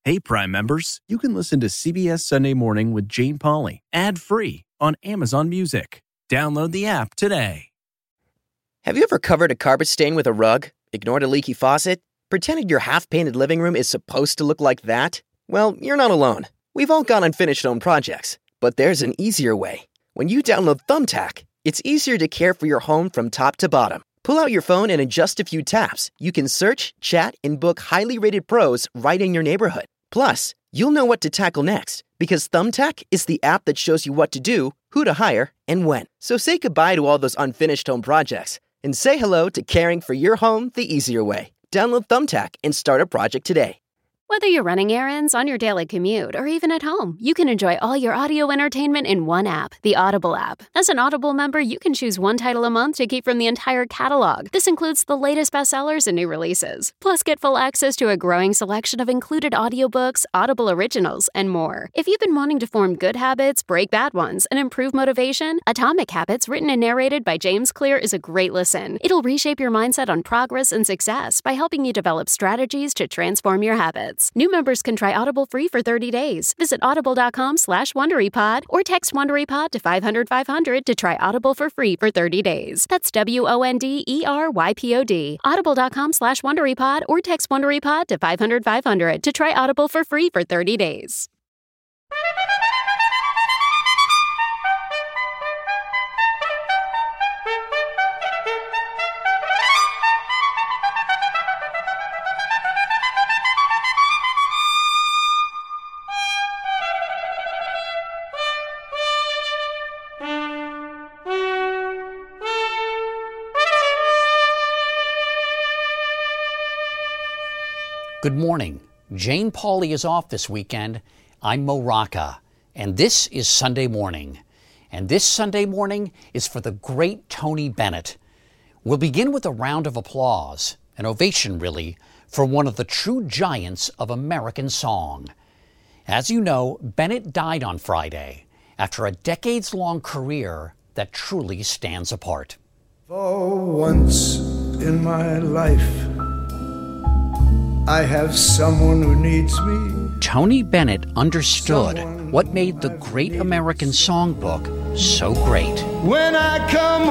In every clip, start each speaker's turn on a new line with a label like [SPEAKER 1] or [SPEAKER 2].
[SPEAKER 1] Hey, Prime members, you can listen to CBS Sunday Morning with Jane Pauley ad-free on Amazon Music. Download the app today.
[SPEAKER 2] Have you ever covered a carpet stain with a rug, ignored a leaky faucet, pretended your half-painted living room is supposed to look like that? Well, you're not alone. We've all got unfinished home projects, but there's an easier way. When you download Thumbtack, it's easier to care for your home from top to bottom. Pull out your phone and in just a few taps, you can search, chat, and book highly rated pros right in your neighborhood. Plus, you'll know what to tackle next because Thumbtack is the app that shows you what to do, who to hire, and when. So say goodbye to all those unfinished home projects and say hello to caring for your home the easier way. Download Thumbtack and start a project today.
[SPEAKER 3] Whether you're running errands, on your daily commute, or even at home, you can enjoy all your audio entertainment in one app, the Audible app. As an Audible member, you can choose one title a month to keep from the entire catalog. This includes the latest bestsellers and new releases. Plus, get full access to a growing selection of included audiobooks, Audible originals, and more. If you've been wanting to form good habits, break bad ones, and improve motivation, Atomic Habits, written and narrated by James Clear, is a great listen. It'll reshape your mindset on progress and success by helping you develop strategies to transform your habits. New members can try Audible free for 30 days. Visit audible.com/WonderyPod or text WonderyPod to 500-500 to try Audible for free for 30 days. That's WONDERYPOD. Audible.com/WonderyPod or text WonderyPod to 500-500 to try Audible for free for 30 days.
[SPEAKER 4] Good morning. Jane Pauley is off this weekend. I'm Mo Rocca, and this is Sunday Morning. And this Sunday morning is for the great Tony Bennett. We'll begin with a round of applause, an ovation really, for one of the true giants of American song. As you know, Bennett died on Friday after a decades-long career that truly stands apart.
[SPEAKER 5] For once in my life, I have someone who needs me.
[SPEAKER 4] Tony Bennett understood what made the great American songbook so great.
[SPEAKER 5] When I come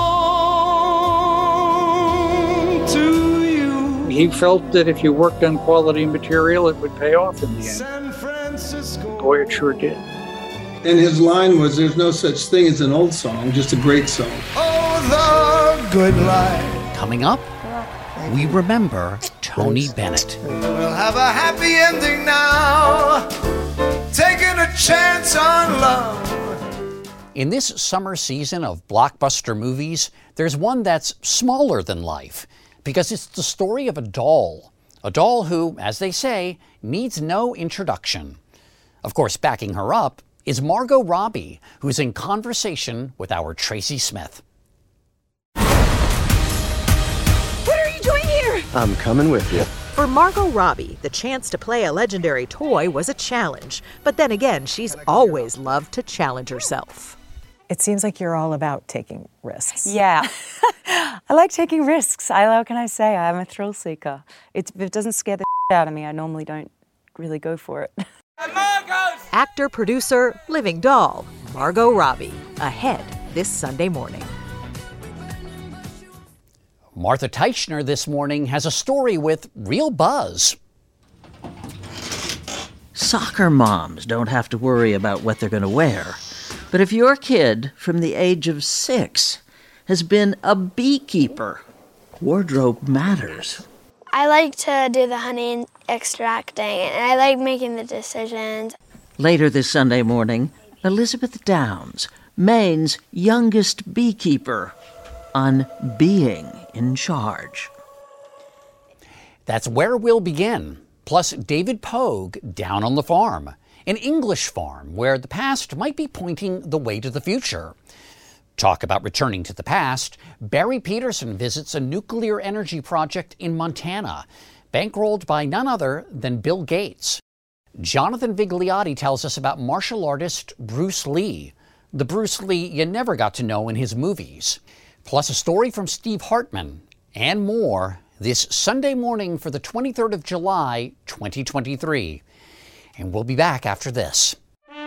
[SPEAKER 5] home to you.
[SPEAKER 6] He felt that if you worked on quality material, it would pay off in the end.
[SPEAKER 5] San Francisco.
[SPEAKER 6] Boy, it sure did.
[SPEAKER 7] And his line was, "There's no such thing as an old song, just a great song."
[SPEAKER 5] Oh, the good life.
[SPEAKER 4] Coming up, we remember Tony Bennett.
[SPEAKER 5] We'll have a happy ending now, taking a chance on love.
[SPEAKER 4] In this summer season of blockbuster movies, there's one that's smaller than life because it's the story of a doll who, as they say, needs no introduction. Of course, backing her up is Margot Robbie, who's in conversation with our Tracy Smith.
[SPEAKER 2] I'm coming with you.
[SPEAKER 8] For Margot Robbie, the chance to play a legendary toy was a challenge. But then again, she's always loved to challenge herself.
[SPEAKER 9] It seems like you're all about taking risks.
[SPEAKER 10] Yeah. I like taking risks. What can I say? I'm a thrill seeker. If it doesn't scare the out of me, I normally don't really go for it.
[SPEAKER 8] Actor, producer, living doll, Margot Robbie, ahead this Sunday morning.
[SPEAKER 4] Martha Teichner this morning has a story with real buzz.
[SPEAKER 11] Soccer moms don't have to worry about what they're going to wear. But if your kid from the age of 6 has been a beekeeper, wardrobe matters.
[SPEAKER 12] I like to do the honey extracting, and I like making the decisions.
[SPEAKER 11] Later this Sunday morning, Elizabeth Downs, Maine's youngest beekeeper, on being in charge.
[SPEAKER 4] That's where we'll begin. Plus, David Pogue down on the farm, an English farm where the past might be pointing the way to the future. Talk about returning to the past. Barry Peterson visits a nuclear energy project in Montana, bankrolled by none other than Bill Gates. Jonathan Vigliotti tells us about martial artist Bruce Lee, the Bruce Lee you never got to know in his movies. Plus a story from Steve Hartman and more this Sunday morning for the 23rd of July, 2023. And we'll be back after this.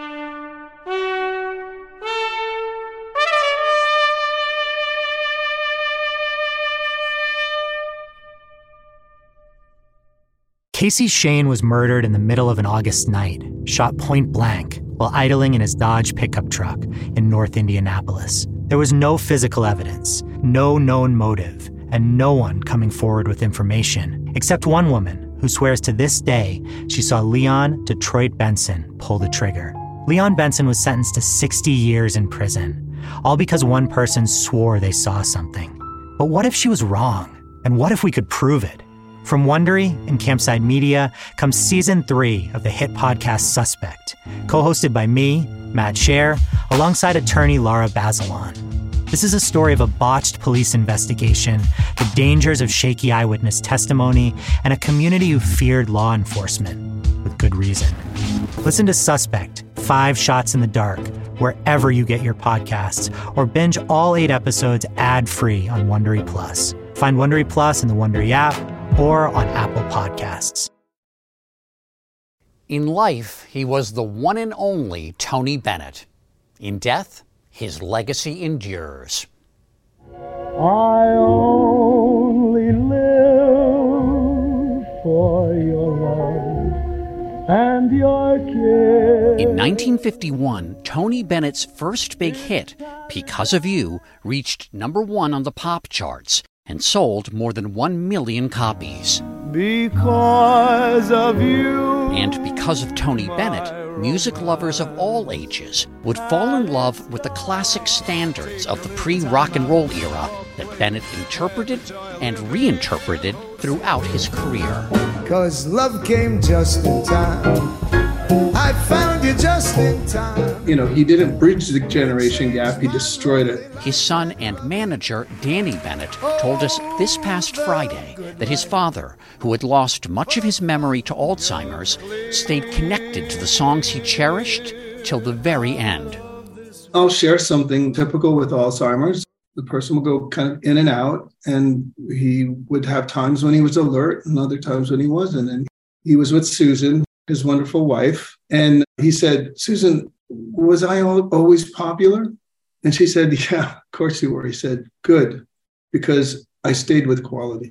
[SPEAKER 13] Casey Shane was murdered in the middle of an August night, shot point blank, while idling in his Dodge pickup truck in North Indianapolis. There was no physical evidence, no known motive, and no one coming forward with information, except one woman who swears to this day she saw Leon Detroit Benson pull the trigger. Leon Benson was sentenced to 60 years in prison, all because one person swore they saw something. But what if she was wrong? And what if we could prove it? From Wondery and Campside Media comes Season 3 of the hit podcast Suspect, co-hosted by me, Matt Scher, alongside attorney Laura Bazelon. This is a story of a botched police investigation, the dangers of shaky eyewitness testimony, and a community who feared law enforcement, with good reason. Listen to Suspect, 5 Shots in the Dark, wherever you get your podcasts, or binge all 8 episodes ad-free on Wondery Plus. Find Wondery Plus in the Wondery app, or on Apple Podcasts.
[SPEAKER 4] In life, he was the one and only Tony Bennett. In death, his legacy endures.
[SPEAKER 14] I only live for your love and your kiss.
[SPEAKER 4] In 1951, Tony Bennett's first big hit, Because of You, reached #1 on the pop charts and sold more than 1 million copies.
[SPEAKER 14] Because of you.
[SPEAKER 4] And because of Tony Bennett, music lovers of all ages would fall in love with the classic standards of the pre-rock and roll era that Bennett interpreted and reinterpreted throughout his career.
[SPEAKER 5] 'Cause love came just in time. I found you just in time.
[SPEAKER 7] You know, he didn't bridge the generation gap, he destroyed it.
[SPEAKER 4] His son and manager, Danny Bennett, told us this past Friday that his father, who had lost much of his memory to Alzheimer's, stayed connected to the songs he cherished till the very end.
[SPEAKER 7] I'll share something typical with Alzheimer's. The person will go kind of in and out, and he would have times when he was alert and other times when he wasn't. And he was with Susan, his wonderful wife, and he said, "Susan, was I always popular?" And she said, "Yeah, of course you were." He said, "Good, because I stayed with quality."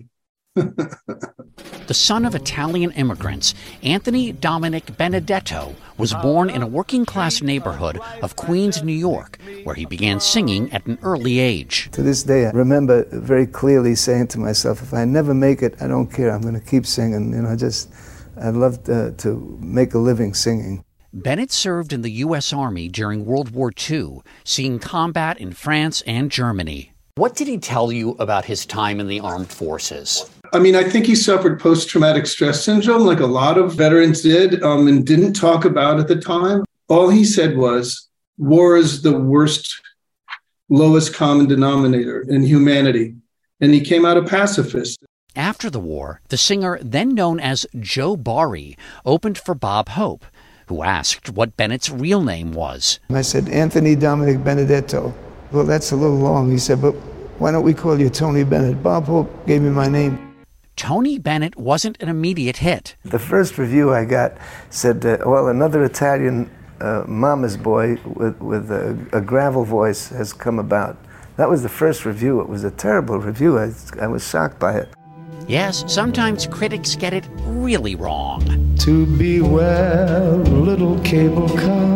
[SPEAKER 4] The son of Italian immigrants, Anthony Dominic Benedetto was born in a working-class neighborhood of Queens, New York, where he began singing at an early age.
[SPEAKER 15] To this day, I remember very clearly saying to myself, if I never make it, I don't care. I'm going to keep singing. I'd love to make a living singing.
[SPEAKER 4] Bennett served in the U.S. Army during World War II, seeing combat in France and Germany. What did he tell you about his time in the armed forces?
[SPEAKER 7] I mean, I think he suffered post-traumatic stress syndrome like a lot of veterans did and didn't talk about at the time. All he said was, war is the worst, lowest common denominator in humanity. And he came out a pacifist.
[SPEAKER 4] After the war, the singer, then known as Joe Barry, opened for Bob Hope, who asked what Bennett's real name was.
[SPEAKER 15] I said, Anthony Dominic Benedetto. Well, that's a little long. He said, but why don't we call you Tony Bennett? Bob Hope gave me my name.
[SPEAKER 4] Tony Bennett wasn't an immediate hit.
[SPEAKER 15] The first review I got said, well, another Italian mama's boy with a gravel voice has come about. That was the first review. It was a terrible review. I was shocked by it.
[SPEAKER 4] Yes, sometimes critics get it really wrong.
[SPEAKER 14] To be well, little cable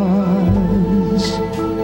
[SPEAKER 14] cars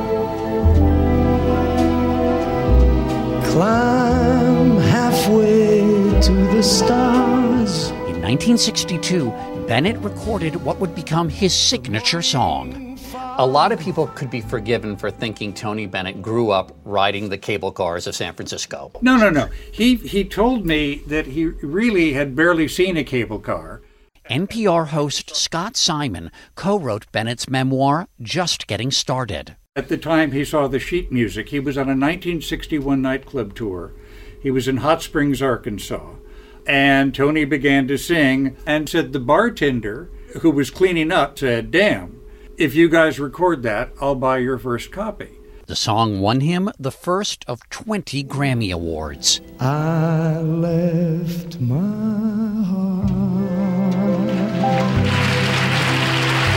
[SPEAKER 14] climb halfway to the stars.
[SPEAKER 4] In 1962, Bennett recorded what would become his signature song. A lot of people could be forgiven for thinking Tony Bennett grew up riding the cable cars of San Francisco.
[SPEAKER 6] No. He told me that he really had barely seen a cable car.
[SPEAKER 4] NPR host Scott Simon co-wrote Bennett's memoir, Just Getting Started.
[SPEAKER 6] At the time he saw the sheet music, he was on a 1961 nightclub tour. He was in Hot Springs, Arkansas. And Tony began to sing and said the bartender who was cleaning up said, "Damn, if you guys record that, I'll buy your first copy."
[SPEAKER 4] The song won him the first of 20 Grammy Awards.
[SPEAKER 14] I left my heart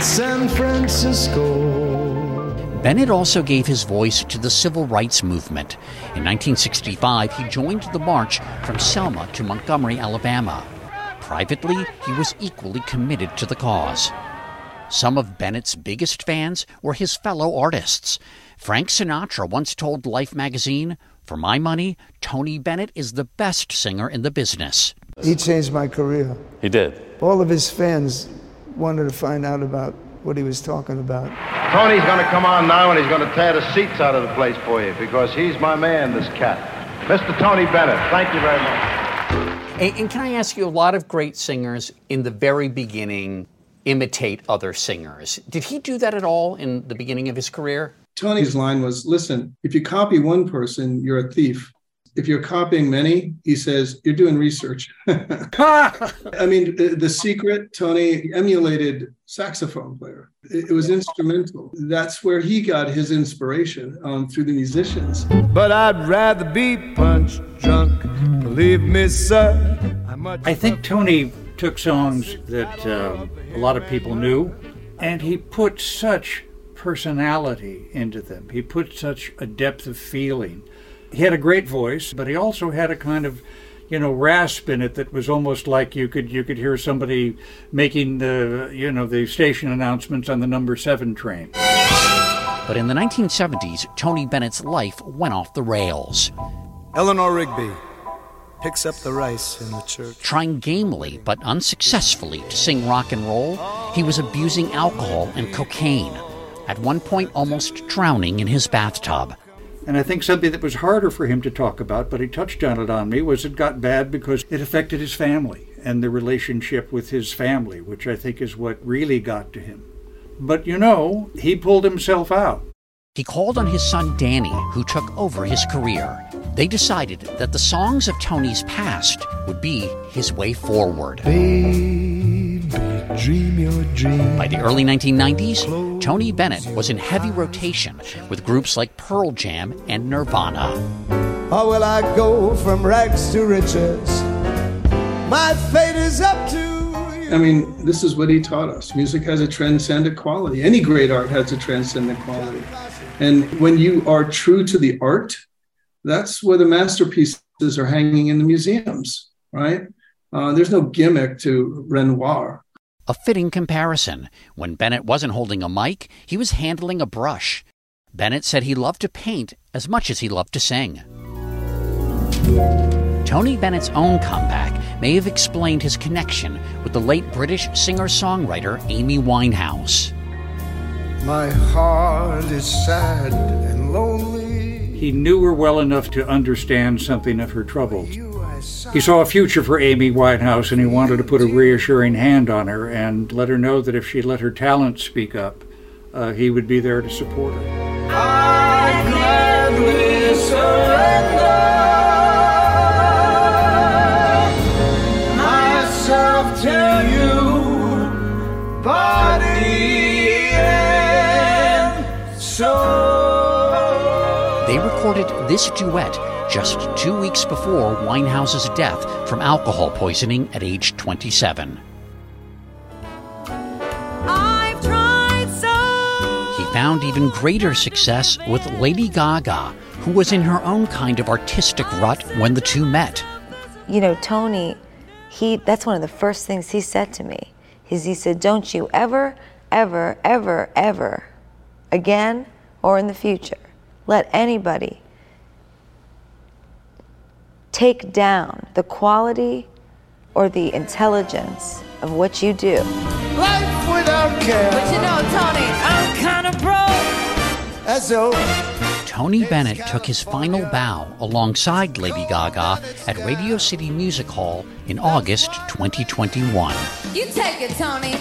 [SPEAKER 14] San Francisco.
[SPEAKER 4] Bennett also gave his voice to the civil rights movement. In 1965, he joined the march from Selma to Montgomery, Alabama. Privately, he was equally committed to the cause. Some of Bennett's biggest fans were his fellow artists. Frank Sinatra once told Life magazine, "For my money, Tony Bennett is the best singer in the business."
[SPEAKER 14] He changed my career.
[SPEAKER 16] He did.
[SPEAKER 14] All of his fans wanted to find out about what he was talking about.
[SPEAKER 17] Tony's going to come on now and he's going to tear the seats out of the place for you because he's my man, this cat. Mr. Tony Bennett, thank you very much.
[SPEAKER 4] And can I ask you, a lot of great singers in the very beginning imitate other singers. Did he do that at all in the beginning of his career?
[SPEAKER 7] Tony's line was, listen, if you copy one person, you're a thief. If you're copying many, he says, you're doing research. I mean, the secret, Tony emulated saxophone player. It was instrumental. That's where he got his inspiration through the musicians.
[SPEAKER 14] But I'd rather be punch drunk, believe me, sir.
[SPEAKER 6] I think Tony took songs that a lot of people knew, and he put such personality into them. He put such a depth of feeling. He had a great voice, but he also had a kind of, rasp in it that was almost like you could hear somebody making the station announcements on the number 7 train.
[SPEAKER 4] But in the 1970s, Tony Bennett's life went off the rails.
[SPEAKER 18] Eleanor Rigby picks up the rice in the church.
[SPEAKER 4] Trying gamely but unsuccessfully to sing rock and roll, he was abusing alcohol and cocaine, at one point almost drowning in his bathtub.
[SPEAKER 6] And I think something that was harder for him to talk about, but he touched on it on me, was it got bad because it affected his family and the relationship with his family, which I think is what really got to him. But he pulled himself out.
[SPEAKER 4] He called on his son Danny, who took over his career. They decided that the songs of Tony's past would be his way forward.
[SPEAKER 14] Baby, dream your dream.
[SPEAKER 4] By the early 1990s, Tony Bennett was in heavy rotation with groups like Pearl Jam and Nirvana.
[SPEAKER 14] How will I go from rags to riches? My fate is up to you.
[SPEAKER 7] I mean, this is what he taught us. Music has a transcendent quality. Any great art has a transcendent quality. And when you are true to the art, that's where the masterpieces are hanging in the museums, right? There's no gimmick to Renoir.
[SPEAKER 4] A fitting comparison. When Bennett wasn't holding a mic, he was handling a brush. Bennett said he loved to paint as much as he loved to sing. Tony Bennett's own comeback may have explained his connection with the late British singer-songwriter Amy Winehouse.
[SPEAKER 14] My heart is sad and lonely.
[SPEAKER 6] He knew her well enough to understand something of her troubles. He saw a future for Amy Winehouse, and he wanted to put a reassuring hand on her and let her know that if she let her talent speak up, he would be there to support her.
[SPEAKER 14] I gladly surrender myself to you, body and soul.
[SPEAKER 4] They recorded this duet just 2 weeks before Winehouse's death from alcohol poisoning at age 27.
[SPEAKER 14] I've tried so.
[SPEAKER 4] He found even greater success with Lady Gaga, who was in her own kind of artistic rut when the two met.
[SPEAKER 19] Tony, that's one of the first things he said to me. He said, don't you ever, ever, ever, ever, again or in the future, let anybody take down the quality or the intelligence of what you do.
[SPEAKER 14] Life without care.
[SPEAKER 19] But Tony,
[SPEAKER 14] I'm kind of broke. As though
[SPEAKER 4] Tony Bennett took his final bow alongside Lady Gaga at Radio City Music Hall in August 2021.
[SPEAKER 19] you take it, Tony.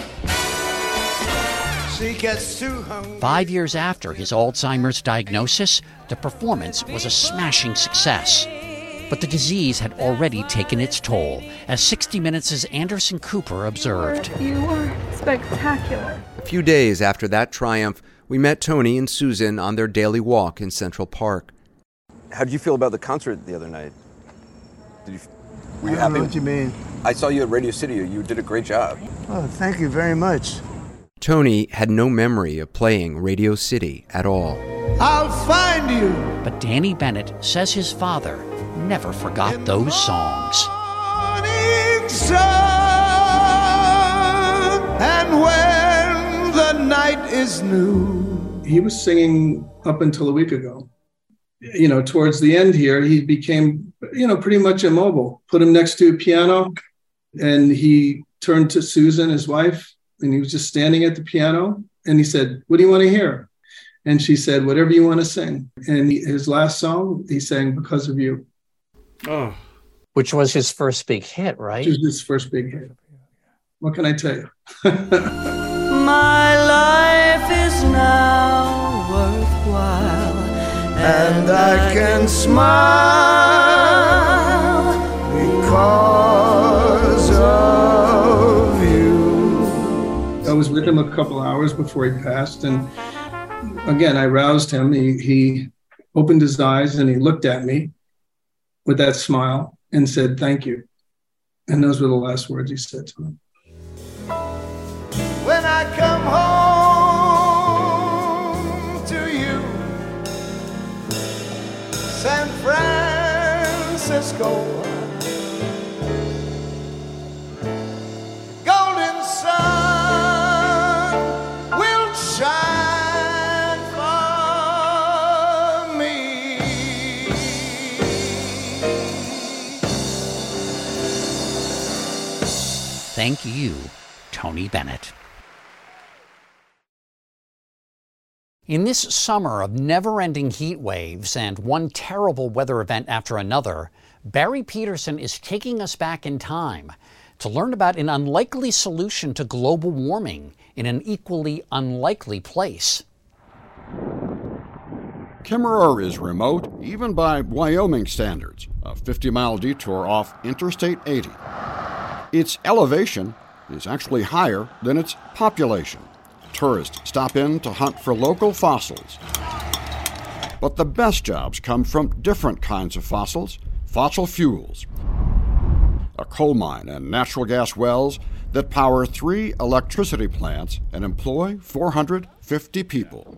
[SPEAKER 14] she gets too hungry.
[SPEAKER 4] 5 years after his Alzheimer's diagnosis, the performance was a smashing success. But the disease had already taken its toll, as 60 Minutes' Anderson Cooper observed.
[SPEAKER 20] You were spectacular.
[SPEAKER 21] A few days after that triumph, we met Tony and Susan on their daily walk in Central Park.
[SPEAKER 22] How did you feel about the concert the other night? Were you
[SPEAKER 14] I don't
[SPEAKER 22] happy?
[SPEAKER 14] know what you mean.
[SPEAKER 22] I saw you at Radio City. You did a great job.
[SPEAKER 14] Oh, thank you very much.
[SPEAKER 21] Tony had no memory of playing Radio City at all.
[SPEAKER 14] I'll find you.
[SPEAKER 4] But Danny Bennett says his father never forgot those songs.
[SPEAKER 14] Sun, and when the night is new.
[SPEAKER 7] He was singing up until a week ago. You know, towards the end here, he became, pretty much immobile. Put him next to a piano, and he turned to Susan, his wife, and he was just standing at the piano. And he said, "What do you want to hear?" And she said, "Whatever you want to sing." And his last song, he sang "Because of You."
[SPEAKER 6] Oh.
[SPEAKER 4] Which was his first big hit, right?
[SPEAKER 7] Which was his first big hit. What can I tell you?
[SPEAKER 14] My life is now worthwhile, and I can smile because of you.
[SPEAKER 7] I was with him a couple hours before he passed, and again, I roused him. He opened his eyes and he looked at me with that smile and said, "Thank you." And those were the last words he said to me.
[SPEAKER 14] When I come home to you, San Francisco, golden sun will shine for me.
[SPEAKER 4] Thank you, Tony Bennett. In this summer of never-ending heat waves and one terrible weather event after another, Barry Peterson is taking us back in time to learn about an unlikely solution to global warming in an equally unlikely place.
[SPEAKER 1] Kimmerer is remote, even by Wyoming standards, a 50-mile detour off Interstate 80. Its elevation is actually higher than its population. Tourists stop in to hunt for local fossils. But the best jobs come from different kinds of fossils, fossil fuels. A coal mine and natural gas wells that power 3 electricity plants and employ 450 people.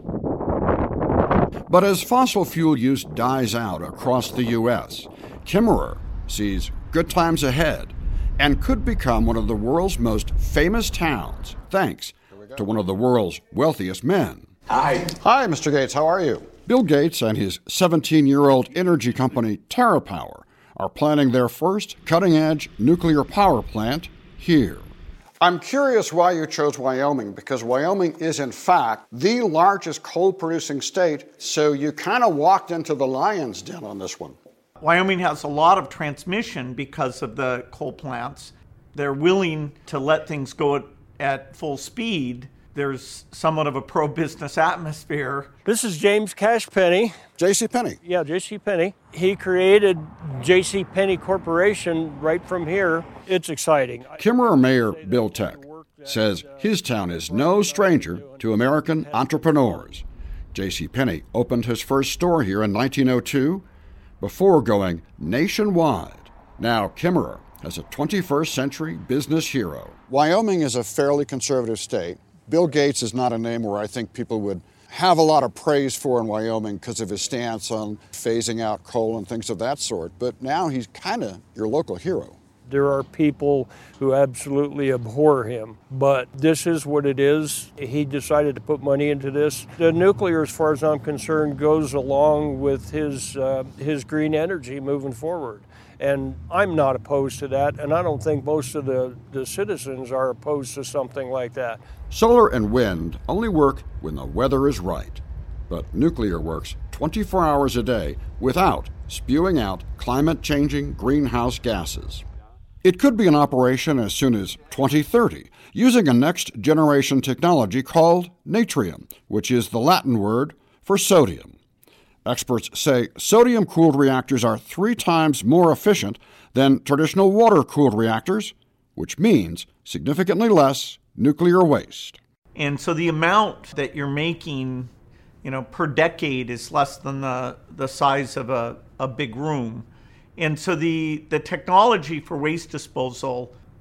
[SPEAKER 1] But as fossil fuel use dies out across the U.S., Kimmerer sees good times ahead and could become one of the world's most famous towns, thanks to one of the world's wealthiest men.
[SPEAKER 16] Hi.
[SPEAKER 1] Hi, Mr. Gates. How are you? Bill Gates and his 17-year-old energy company, TerraPower, are planning their first cutting-edge nuclear power plant here. I'm curious why you chose Wyoming, because Wyoming is, in fact, the largest coal-producing state, so you kind of walked into the lion's den on this one.
[SPEAKER 16] Wyoming has a lot of transmission because of the coal plants. They're willing to let things go at full speed. There's somewhat of a pro-business atmosphere.
[SPEAKER 23] This is James Cash Penney.
[SPEAKER 1] J.C. Penney.
[SPEAKER 23] Yeah, J.C. Penney. He created J.C. Penney Corporation right from here. It's exciting.
[SPEAKER 1] Kimmerer Mayor Bill Teck says his town is no stranger to American entrepreneurs. J.C. Penney opened his first store here in 1902 before going nationwide. Now Kimmerer as a 21st century business hero. Wyoming is a fairly conservative state. Bill Gates is not a name where I think people would have a lot of praise for in Wyoming because of his stance on phasing out coal and things of that sort, but now he's kind of your local hero.
[SPEAKER 23] There are people who absolutely abhor him, but this is what it is. He decided to put money into this. The nuclear, as far as I'm concerned, goes along with his green energy moving forward. And I'm not opposed to that, and I don't think most of the citizens are opposed to something like that.
[SPEAKER 1] Solar and wind only work when the weather is right, but nuclear works 24 hours a day without spewing out climate-changing greenhouse gases. It could be in operation as soon as 2030, using a next-generation technology called natrium, which is the Latin word for sodium. Experts say sodium-cooled reactors are 3 times more efficient than traditional water-cooled reactors, which means significantly less nuclear waste.
[SPEAKER 16] And so the amount that you're making, per decade is less than the size of a big room. And so the technology for waste disposal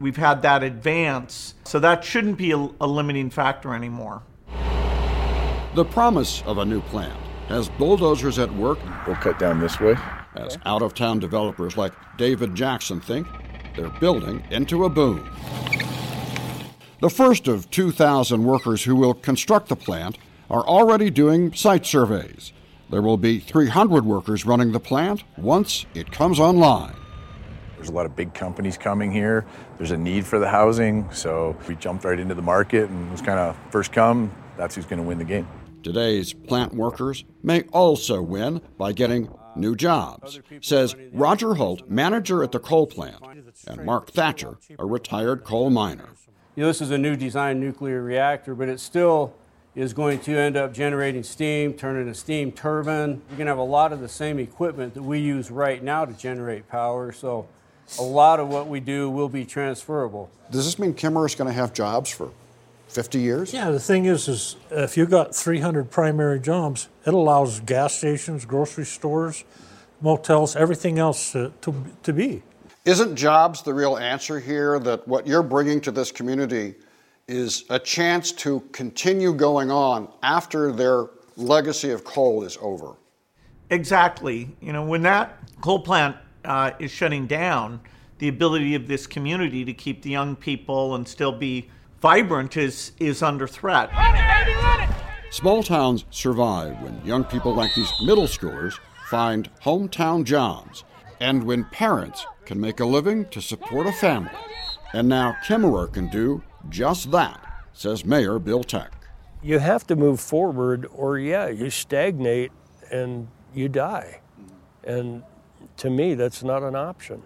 [SPEAKER 16] we've had that advance. So that shouldn't be a limiting factor anymore.
[SPEAKER 1] The promise of a new plant has bulldozers at work.
[SPEAKER 2] We'll cut down this way.
[SPEAKER 1] As out-of-town developers like David Jackson think they're building into a boom. The first of 2,000 workers who will construct the plant are already doing site surveys. There will be 300 workers running the plant once it comes online.
[SPEAKER 2] There's a lot of big companies coming here. There's a need for the housing, so we jumped right into the market and it was kind of first come, that's who's going to win the game.
[SPEAKER 1] Today's plant workers may also win by getting new jobs, says Roger Holt, manager at the coal plant, and Mark Thatcher, a retired coal miner.
[SPEAKER 3] This is a new design nuclear reactor, but it still is going to end up generating steam, turning a steam turbine. You're going to have a lot of the same equipment that we use right now to generate power, so a lot of what we do will be transferable.
[SPEAKER 1] Does this mean Kimmerer is going to have jobs for 50 years?
[SPEAKER 9] Yeah, the thing is if you've got 300 primary jobs, it allows gas stations, grocery stores, motels, everything else to be.
[SPEAKER 1] Isn't jobs the real answer here, that what you're bringing to this community is a chance to continue going on after their legacy of coal is over?
[SPEAKER 16] Exactly. When that coal plant is shutting down, the ability of this community to keep the young people and still be vibrant is under threat.
[SPEAKER 1] Small towns survive when young people like these middle schoolers find hometown jobs and when parents can make a living to support a family. And now Kimmerer can do just that, says Mayor Bill Teck.
[SPEAKER 23] You have to move forward or, you stagnate and you die. And to me, that's not an option.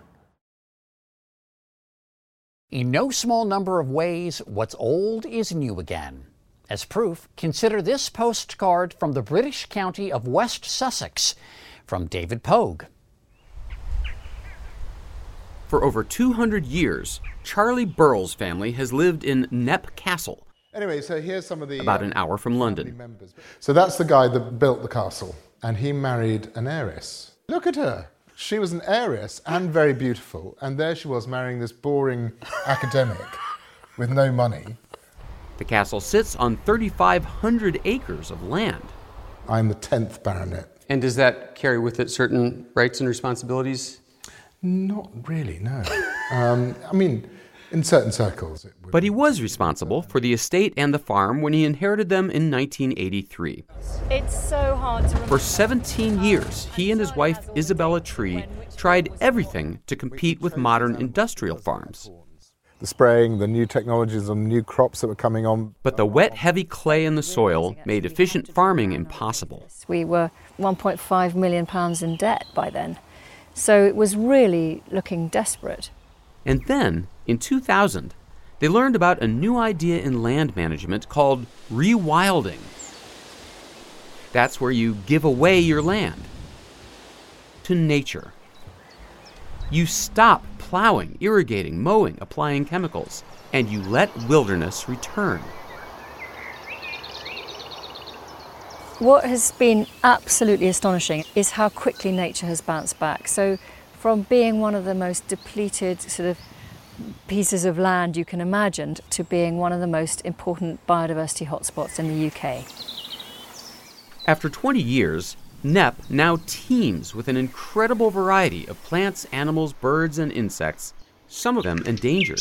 [SPEAKER 4] In no small number of ways, what's old is new again. As proof, consider this postcard from the British county of West Sussex from David Pogue.
[SPEAKER 21] For over 200 years, Charlie Burrell's family has lived in Knepp Castle.
[SPEAKER 24] Anyway, so here's some of the...
[SPEAKER 21] about an hour from London.
[SPEAKER 24] So that's the guy that built the castle, and he married an heiress. Look at her. She was an heiress and very beautiful, and there she was marrying this boring academic with no money.
[SPEAKER 21] The castle sits on 3,500 acres of land.
[SPEAKER 24] I'm the 10th baronet.
[SPEAKER 25] And does that carry with it certain rights and responsibilities?
[SPEAKER 24] Not really, no. I mean, in certain circles it would.
[SPEAKER 21] But he was responsible for the estate and the farm when he inherited them in 1983.
[SPEAKER 20] It's so hard to remember.
[SPEAKER 21] For 17 years, he and his wife, Isabella Tree, tried everything to compete with modern industrial farms.
[SPEAKER 24] The spraying, the new technologies and new crops that were coming on.
[SPEAKER 21] But the wet, heavy clay in the soil made efficient farming impossible.
[SPEAKER 20] We were £1.5 million in debt by then. So it was really looking desperate.
[SPEAKER 21] And then, in 2000, they learned about a new idea in land management called rewilding. That's where you give away your land to nature. You stop plowing, irrigating, mowing, applying chemicals, and you let wilderness return.
[SPEAKER 20] What has been absolutely astonishing is how quickly nature has bounced back. So from being one of the most depleted sort of pieces of land you can imagine to being one of the most important biodiversity hotspots in the UK.
[SPEAKER 21] After 20 years, Knepp now teems with an incredible variety of plants, animals, birds, and insects, some of them endangered.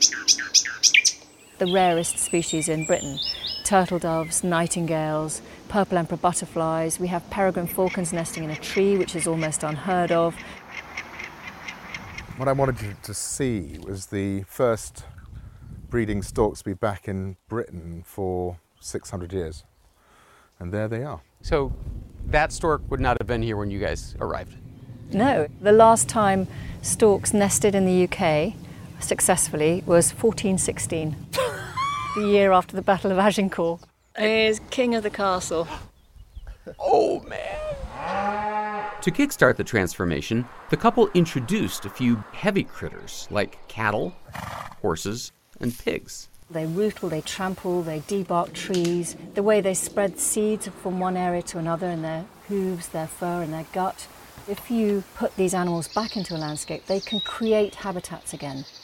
[SPEAKER 20] The rarest species in Britain, turtle doves, nightingales, purple emperor butterflies. We have peregrine falcons nesting in a tree, which is almost unheard of.
[SPEAKER 24] What I wanted to see was the first breeding storks to be back in Britain for 600 years. And there they are.
[SPEAKER 25] So that stork would not have been here when you guys arrived?
[SPEAKER 20] No. The last time storks nested in the UK successfully was 1416, the year after the Battle of Agincourt. He's king of the castle.
[SPEAKER 21] Oh, man. To kickstart the transformation, the couple introduced a few heavy critters like cattle, horses, and pigs.
[SPEAKER 20] They rootle, they trample, they debark trees. The way they spread seeds from one area to another in their hooves, their fur, and their gut. If you put these animals back into a landscape, they can create habitats again.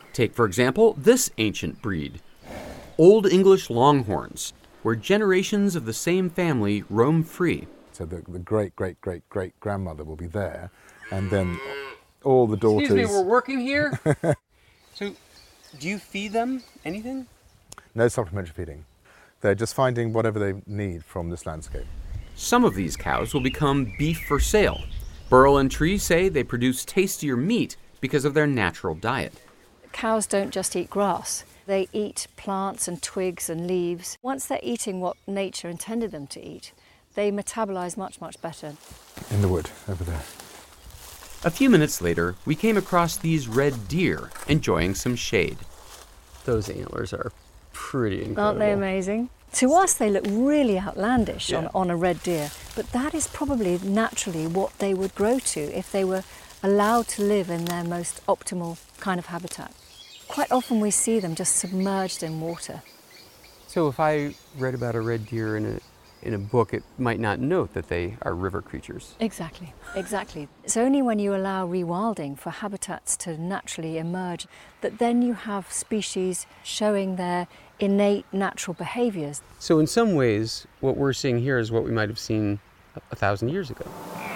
[SPEAKER 21] Take, for example, this ancient breed, Old English Longhorns, where generations of the same family roam free.
[SPEAKER 24] So the great-great-great-great-grandmother will be there, and then all the daughters...
[SPEAKER 25] Excuse me, we're working here? So, do you feed them anything?
[SPEAKER 24] No supplementary feeding. They're just finding whatever they need from this landscape.
[SPEAKER 21] Some of these cows will become beef for sale. Burrell and Tree say they produce tastier meat because of their natural diet.
[SPEAKER 20] Cows don't just eat grass. They eat plants and twigs and leaves. Once they're eating what nature intended them to eat, they metabolize much, much better.
[SPEAKER 24] In the wood, over there.
[SPEAKER 21] A few minutes later, we came across these red deer enjoying some shade.
[SPEAKER 25] Those antlers are pretty incredible.
[SPEAKER 20] Aren't they amazing? To us, they look really outlandish on a red deer, but that is probably naturally what they would grow to if they were allowed to live in their most optimal kind of habitat. Quite often we see them just submerged in water.
[SPEAKER 25] So if I read about a red deer in a book, it might not note that they are river creatures.
[SPEAKER 20] Exactly, exactly. It's only when you allow rewilding for habitats to naturally emerge that then you have species showing their innate natural behaviors.
[SPEAKER 25] So in some ways, what we're seeing here is what we might have seen 1,000 years ago.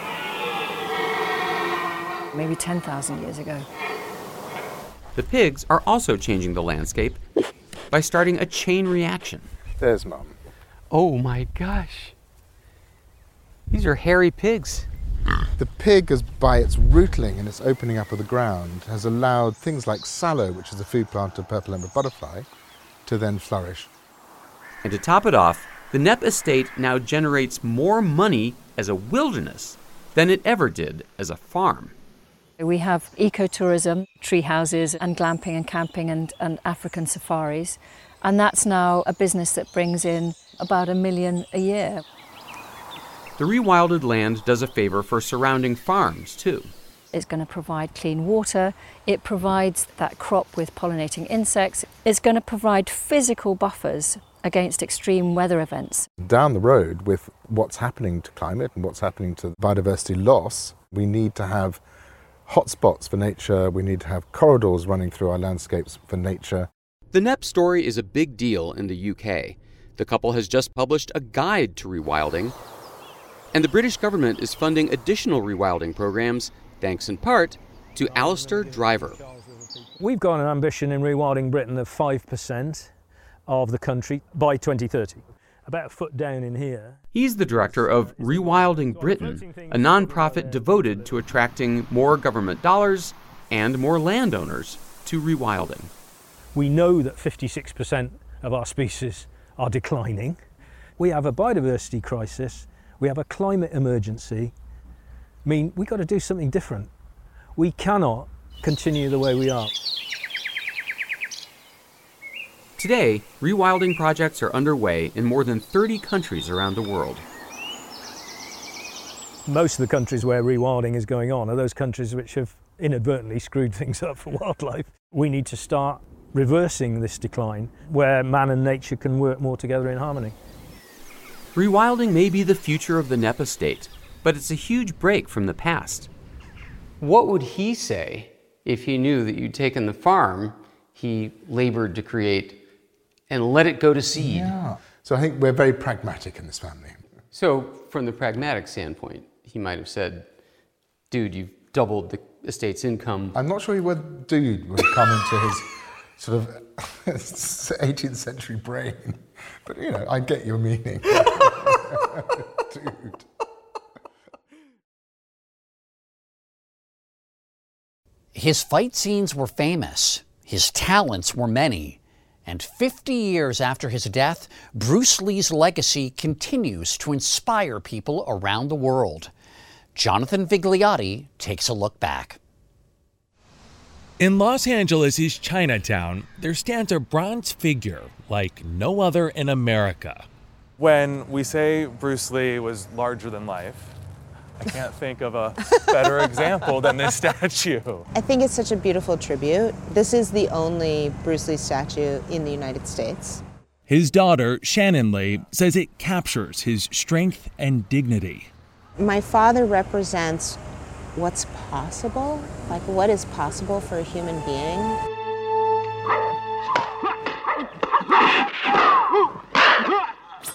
[SPEAKER 20] Maybe 10,000 years ago.
[SPEAKER 21] The pigs are also changing the landscape by starting a chain reaction.
[SPEAKER 24] There's Mum.
[SPEAKER 25] Oh my gosh. These are hairy pigs.
[SPEAKER 24] The pig, by its rootling and its opening up of the ground, has allowed things like sallow, which is a food plant of purple emperor butterfly, to then flourish.
[SPEAKER 21] And to top it off, the Knepp estate now generates more money as a wilderness than it ever did as a farm.
[SPEAKER 20] We have ecotourism, tree houses and glamping and camping and African safaris. And that's now a business that brings in about $1 million a year.
[SPEAKER 21] The rewilded land does a favor for surrounding farms, too.
[SPEAKER 20] It's going to provide clean water. It provides that crop with pollinating insects. It's going to provide physical buffers against extreme weather events.
[SPEAKER 24] Down the road, with what's happening to climate and what's happening to biodiversity loss, we need to have hotspots for nature. We need to have corridors running through our landscapes for nature.
[SPEAKER 21] The Knepp story is a big deal in the UK. The couple has just published a guide to rewilding, and the British government is funding additional rewilding programs, thanks in part to Alistair Driver.
[SPEAKER 8] We've got an ambition in Rewilding Britain of 5% of the country by 2030. About a foot down in here.
[SPEAKER 21] He's the director of Rewilding Britain, a nonprofit devoted to attracting more government dollars and more landowners to rewilding.
[SPEAKER 8] We know that 56% of our species are declining. We have a biodiversity crisis. We have a climate emergency. I mean, we've got to do something different. We cannot continue the way we are.
[SPEAKER 21] Today, rewilding projects are underway in more than 30 countries around the world.
[SPEAKER 8] Most of the countries where rewilding is going on are those countries which have inadvertently screwed things up for wildlife. We need to start reversing this decline where man and nature can work more together in harmony.
[SPEAKER 21] Rewilding may be the future of the Knepp estate, but it's a huge break from the past.
[SPEAKER 25] What would he say if he knew that you'd taken the farm he labored to create and let it go to seed?
[SPEAKER 24] Yeah. So I think we're very pragmatic in this family.
[SPEAKER 25] So from the pragmatic standpoint, he might have said, dude, you've doubled the estate's income.
[SPEAKER 24] I'm not sure whether dude would come into his sort of 18th century brain. But, you know, I get your meaning. Dude.
[SPEAKER 4] His fight scenes were famous. His talents were many. And 50 years after his death, Bruce Lee's legacy continues to inspire people around the world. Jonathan Vigliotti takes a look back.
[SPEAKER 10] In Los Angeles' Chinatown, there stands a bronze figure like no other in America.
[SPEAKER 11] When we say Bruce Lee was larger than life, I can't think of a better example than this statue.
[SPEAKER 12] I think it's such a beautiful tribute. This is the only Bruce Lee statue in the United States.
[SPEAKER 10] His daughter, Shannon Lee, says it captures his strength and dignity.
[SPEAKER 12] My father represents what's possible, like what is possible for a human being.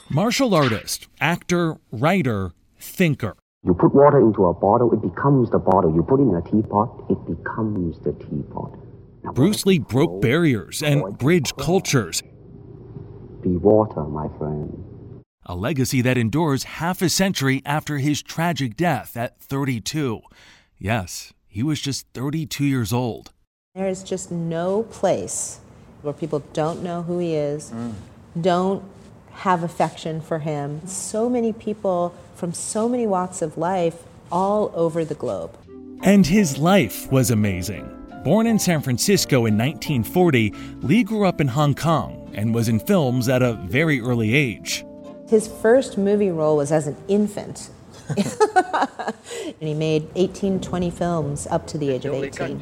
[SPEAKER 10] Martial artist, actor, writer, thinker.
[SPEAKER 5] You put water into a bottle, it becomes the bottle. You put it in a teapot, it becomes the teapot. Now,
[SPEAKER 10] Bruce Lee broke barriers and bridged cultures.
[SPEAKER 5] Be water, my friend.
[SPEAKER 10] A legacy that endures half a century after his tragic death at 32. Yes, he was just 32 years old.
[SPEAKER 12] There is just no place where people don't know who he is, don't have affection for him. So many people from so many walks of life all over the globe.
[SPEAKER 10] And his life was amazing. Born in San Francisco in 1940, Lee grew up in Hong Kong and was in films at a very early age.
[SPEAKER 12] His first movie role was as an infant. And he made 18, 20 films up to the age of 18.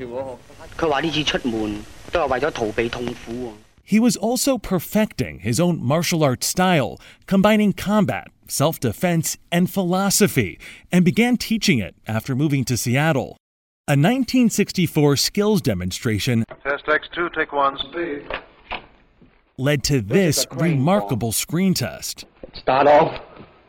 [SPEAKER 10] He was also perfecting his own martial arts style, combining combat, self-defense, and philosophy, and began teaching it after moving to Seattle. A 1964 skills demonstration
[SPEAKER 13] Test X2, take one.
[SPEAKER 10] led to this remarkable screen test.
[SPEAKER 5] Start off.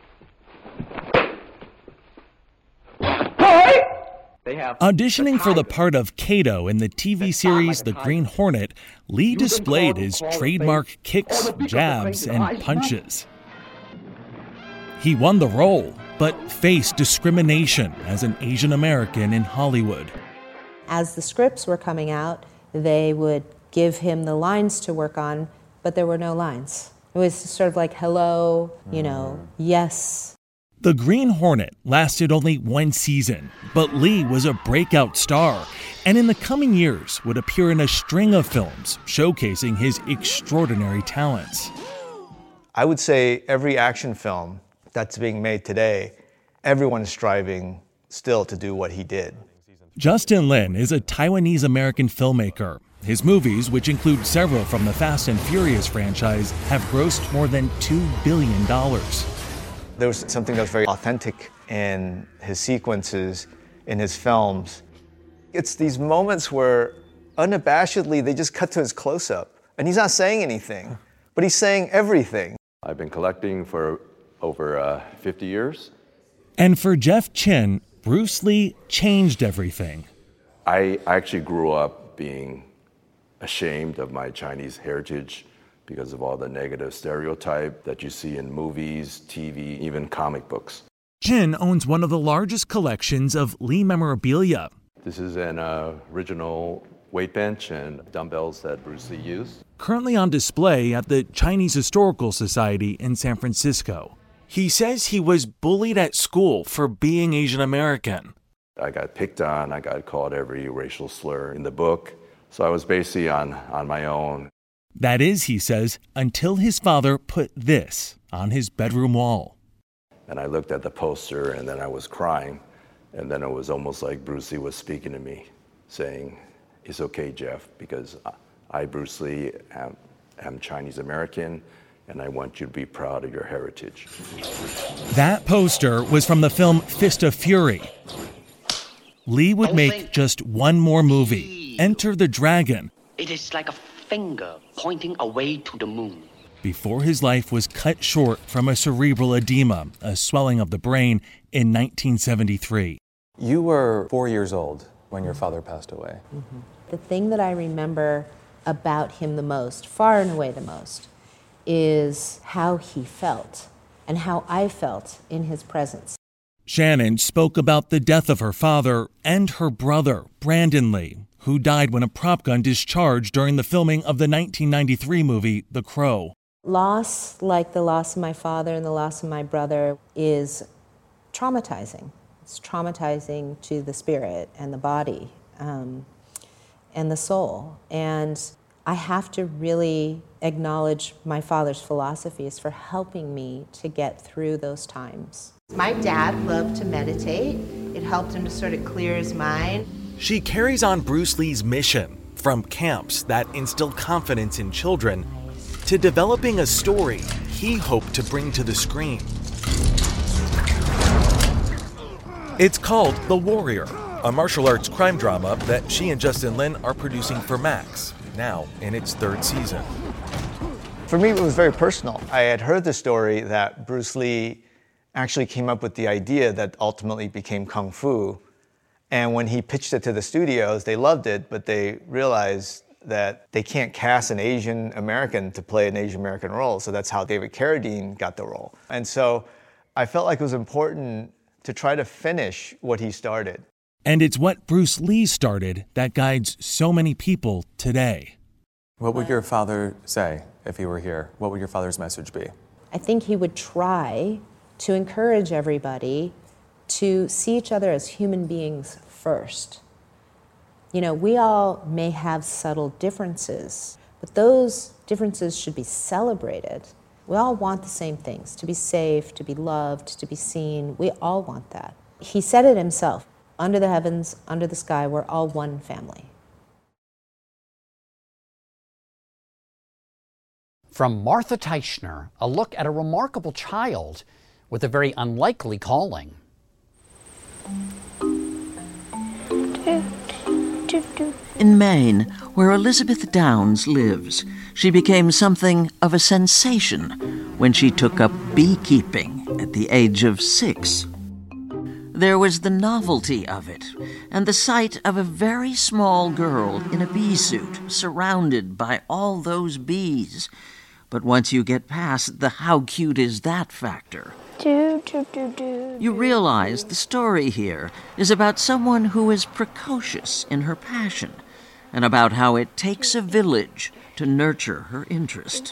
[SPEAKER 10] Auditioning for the part of Kato in the TV series The Green Hornet, Lee displayed his trademark kicks, jabs, and punches. He won the role, but faced discrimination as an Asian American in Hollywood.
[SPEAKER 12] As the scripts were coming out, they would give him the lines to work on, but there were no lines. It was sort of like, hello, yes.
[SPEAKER 10] The Green Hornet lasted only one season, but Lee was a breakout star, and in the coming years would appear in a string of films showcasing his extraordinary talents.
[SPEAKER 15] I would say every action film that's being made today, everyone is striving still to do what he did.
[SPEAKER 10] Justin Lin is a Taiwanese-American filmmaker. His movies, which include several from the Fast and Furious franchise, have grossed more than $2 billion.
[SPEAKER 15] There was something that was very authentic in his sequences, in his films. It's these moments where unabashedly they just cut to his close-up, and he's not saying anything, but he's saying everything.
[SPEAKER 22] I've been collecting for over 50 years.
[SPEAKER 10] And for Jeff Chin, Bruce Lee changed everything.
[SPEAKER 22] I actually grew up being ashamed of my Chinese heritage because of all the negative stereotype that you see in movies, TV, even comic books.
[SPEAKER 10] Chin owns one of the largest collections of Lee memorabilia.
[SPEAKER 22] This is an original weight bench and dumbbells that Bruce Lee used.
[SPEAKER 10] Currently on display at the Chinese Historical Society in San Francisco. He says he was bullied at school for being Asian American.
[SPEAKER 22] I got picked on, I got called every racial slur in the book, so I was basically on my own.
[SPEAKER 10] That is, he says, until his father put this on his bedroom wall.
[SPEAKER 22] And I looked at the poster and then I was crying, and then it was almost like Bruce Lee was speaking to me, saying, "It's okay, Jeff, because I, Bruce Lee, am Chinese American, and I want you to be proud of your heritage."
[SPEAKER 10] That poster was from the film Fist of Fury. Lee would make just one more movie, Enter the Dragon.
[SPEAKER 5] It is like a finger pointing away to the moon.
[SPEAKER 10] Before his life was cut short from a cerebral edema, a swelling of the brain, in 1973.
[SPEAKER 17] You were 4 years old when your father passed away.
[SPEAKER 12] Mm-hmm. The thing that I remember about him the most, far and away the most, is how he felt and how I felt in his presence.
[SPEAKER 10] Shannon spoke about the death of her father and her brother, Brandon Lee, who died when a prop gun discharged during the filming of the 1993 movie The Crow.
[SPEAKER 12] Loss, like the loss of my father and the loss of my brother, is traumatizing. It's traumatizing to the spirit and the body and the soul. And I have to really acknowledge my father's philosophies for helping me to get through those times. My dad loved to meditate. It helped him to sort of clear his mind.
[SPEAKER 10] She carries on Bruce Lee's mission, from camps that instill confidence in children to developing a story he hoped to bring to the screen. It's called The Warrior, a martial arts crime drama that she and Justin Lin are producing for Max, now in its third season.
[SPEAKER 15] For me, it was very personal. I had heard the story that Bruce Lee actually came up with the idea that ultimately became Kung Fu. And when he pitched it to the studios, they loved it, but they realized that they can't cast an Asian American to play an Asian American role. So that's how David Carradine got the role. And so I felt like it was important to try to finish what he started.
[SPEAKER 10] And it's what Bruce Lee started that guides so many people today.
[SPEAKER 17] What would your father say if he were here? What would your father's message be?
[SPEAKER 12] I think he would try to encourage everybody to see each other as human beings first. You know, we all may have subtle differences, but those differences should be celebrated. We all want the same things, to be safe, to be loved, to be seen. We all want that. He said it himself, under the heavens, under the sky, we're all one family.
[SPEAKER 4] From Martha Teichner, a look at a remarkable child with a very unlikely calling.
[SPEAKER 6] In Maine, where Elizabeth Downs lives, she became something of a sensation when she took up beekeeping at the age of 6. There was the novelty of it, and the sight of a very small girl in a bee suit, surrounded by all those bees. But once you get past the how cute is that factor, you realize the story here is about someone who is precocious in her passion, and about how it takes a village to nurture her interest.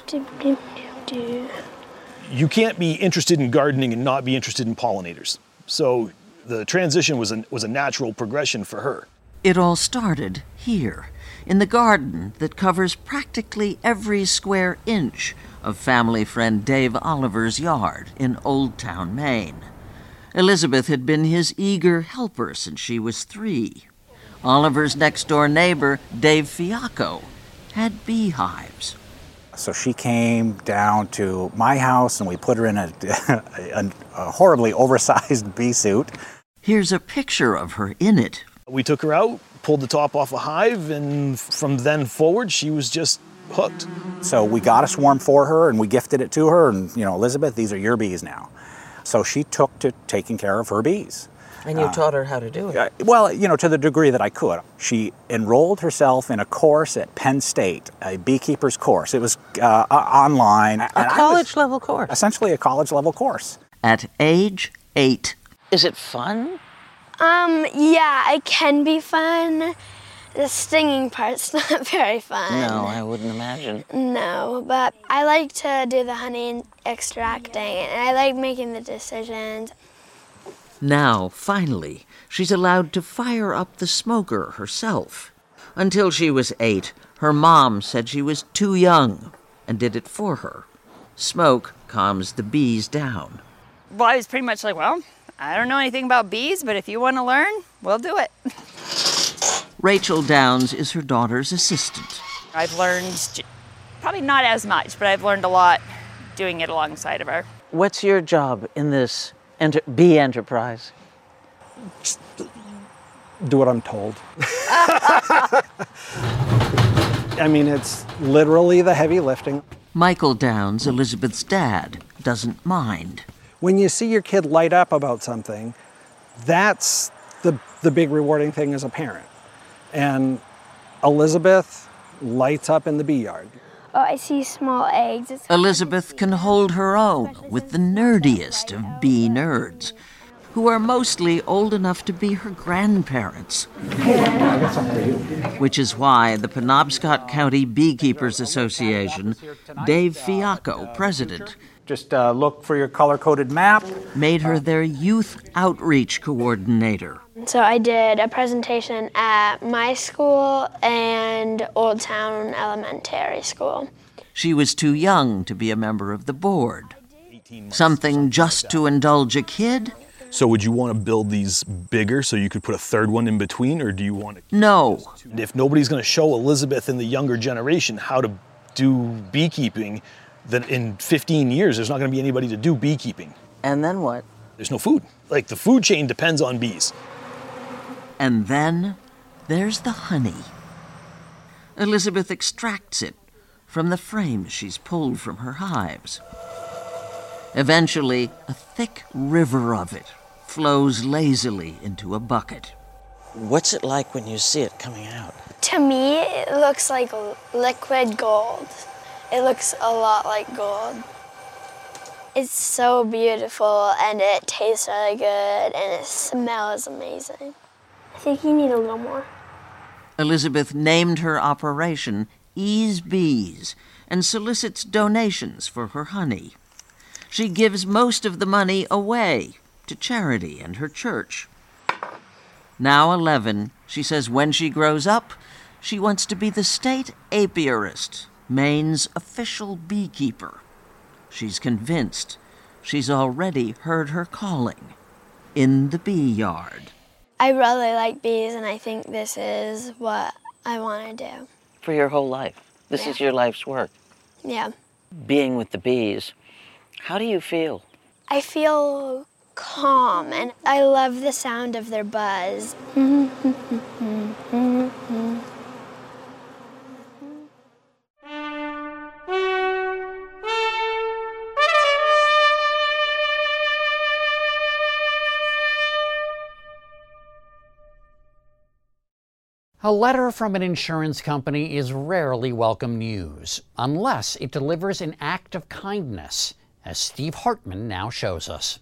[SPEAKER 7] You can't be interested in gardening and not be interested in pollinators. So the transition was a natural progression for her.
[SPEAKER 6] It all started here, in the garden that covers practically every square inch of family friend Dave Oliver's yard in Old Town, Maine. Elizabeth had been his eager helper since she was 3. Oliver's next-door neighbor, Dave Fiacco, had beehives.
[SPEAKER 13] So she came down to my house and we put her in a horribly oversized bee suit.
[SPEAKER 6] Here's a picture of her in it.
[SPEAKER 7] We took her out, pulled the top off a hive, and from then forward, she was just hooked.
[SPEAKER 13] So we got a swarm for her and we gifted it to her, and, Elizabeth, these are your bees now. So she took to taking care of her bees.
[SPEAKER 18] And you taught her how to do it?
[SPEAKER 13] Well, to the degree that I could. She enrolled herself in a course at Penn State, a beekeeper's course. It was online.
[SPEAKER 18] A college-level course?
[SPEAKER 13] Essentially a college-level course.
[SPEAKER 6] At age 8.
[SPEAKER 18] Is it fun?
[SPEAKER 19] Yeah, it can be fun. The stinging part's not very fun.
[SPEAKER 18] No, I wouldn't imagine.
[SPEAKER 19] No, but I like to do the honey extracting, and I like making the decisions.
[SPEAKER 6] Now, finally, she's allowed to fire up the smoker herself. Until she was 8, her mom said she was too young and did it for her. Smoke calms the bees down.
[SPEAKER 26] Well, I was pretty much like, well, I don't know anything about bees, but if you want to learn, we'll do it.
[SPEAKER 6] Rachel Downs is her daughter's assistant.
[SPEAKER 26] I've learned, probably not as much, but I've learned a lot doing it alongside of her.
[SPEAKER 18] What's your job in this bee enterprise?
[SPEAKER 13] Just do what I'm told. I mean, it's literally the heavy lifting.
[SPEAKER 6] Michael Downs, Elizabeth's dad, doesn't mind.
[SPEAKER 27] When you see your kid light up about something, that's the big rewarding thing as a parent. And Elizabeth lights up in the bee yard.
[SPEAKER 19] Oh, I see small eggs.
[SPEAKER 6] Elizabeth can hold her own with the nerdiest of bee nerds, who are mostly old enough to be her grandparents.
[SPEAKER 13] Hey, I got something for you.
[SPEAKER 6] Which is why the Penobscot County Beekeepers Association, Dave Fiacco, president,
[SPEAKER 13] just look for your color-coded map,
[SPEAKER 6] made her their youth outreach coordinator.
[SPEAKER 19] So I did a presentation at my school and Old Town Elementary School.
[SPEAKER 6] She was too young to be a member of the board. Something just to indulge a kid?
[SPEAKER 7] So would you want to build these bigger so you could put a third one in between, or do you want to?
[SPEAKER 6] No.
[SPEAKER 7] If nobody's going to show Elizabeth and the younger generation how to do beekeeping, then in 15 years there's not going to be anybody to do beekeeping.
[SPEAKER 18] And then what?
[SPEAKER 7] There's no food. Like, the food chain depends on bees.
[SPEAKER 6] And then there's the honey. Elizabeth extracts it, from the frames she's pulled from her hives. Eventually, a thick river of it flows lazily into a bucket.
[SPEAKER 18] What's it like when you see it coming out?
[SPEAKER 19] To me, it looks like liquid gold. It looks a lot like gold. It's so beautiful, and it tastes really good, and it smells amazing. I think you need a little more.
[SPEAKER 6] Elizabeth named her operation Ease Bees and solicits donations for her honey. She gives most of the money away to charity and her church. Now 11, she says when she grows up, she wants to be the state apiarist, Maine's official beekeeper. She's convinced she's already heard her calling in the bee yard.
[SPEAKER 19] I really like bees, and I think this is what I want to do.
[SPEAKER 18] For your whole life. This is your life's work.
[SPEAKER 19] Yeah.
[SPEAKER 18] Being with the bees, how do you feel?
[SPEAKER 19] I feel calm, and I love the sound of their buzz.
[SPEAKER 4] A letter from an insurance company is rarely welcome news, unless it delivers an act of kindness, as Steve Hartman now shows us.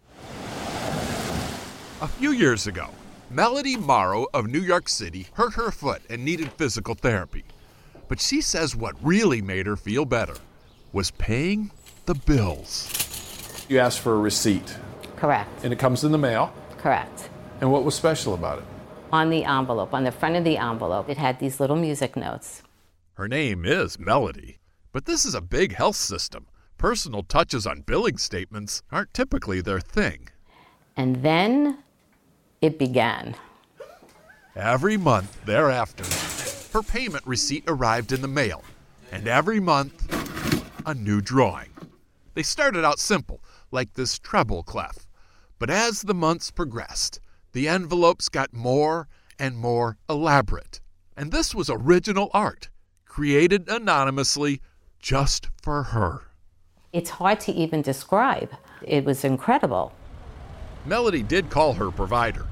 [SPEAKER 1] A few years ago, Melody Morrow of New York City hurt her foot and needed physical therapy. But she says what really made her feel better was paying the bills.
[SPEAKER 2] You asked for a receipt.
[SPEAKER 3] Correct.
[SPEAKER 2] And it comes in the mail.
[SPEAKER 3] Correct.
[SPEAKER 2] And what was special about it?
[SPEAKER 3] On the envelope, on the front of the envelope, it had these little music notes.
[SPEAKER 1] Her name is Melody, but this is a big health system. Personal touches on billing statements aren't typically their thing.
[SPEAKER 3] And then it began.
[SPEAKER 1] Every month thereafter, her payment receipt arrived in the mail, and every month, a new drawing. They started out simple, like this treble clef, but as the months progressed, the envelopes got more and more elaborate. And this was original art, created anonymously just for her.
[SPEAKER 3] It's hard to even describe. It was incredible.
[SPEAKER 1] Melody did call her provider,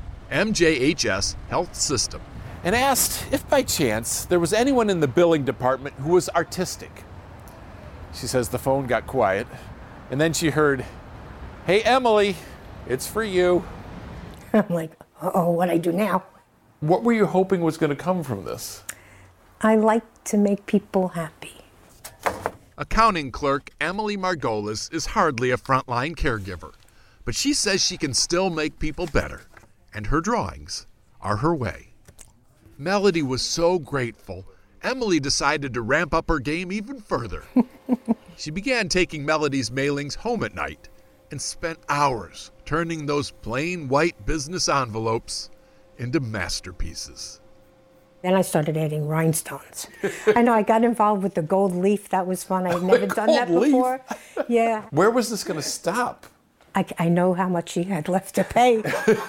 [SPEAKER 1] MJHS Health System,
[SPEAKER 2] and asked if by chance there was anyone in the billing department who was artistic. She says the phone got quiet, and then she heard, "Hey, Emily, it's for you."
[SPEAKER 9] I'm like, uh-oh, what do I do now?
[SPEAKER 2] What were you hoping was going to come from this?
[SPEAKER 9] I like to make people happy.
[SPEAKER 1] Accounting clerk Emily Margolis is hardly a frontline caregiver, but she says she can still make people better, and her drawings are her way. Melody was so grateful, Emily decided to ramp up her game even further. She began taking Melody's mailings home at night and spent hours turning those plain white business envelopes into masterpieces.
[SPEAKER 9] Then I started adding rhinestones. I know I got involved with the gold leaf. That was fun. I had never done that before. Yeah.
[SPEAKER 2] Where was this going to stop?
[SPEAKER 9] I know how much she had left to pay.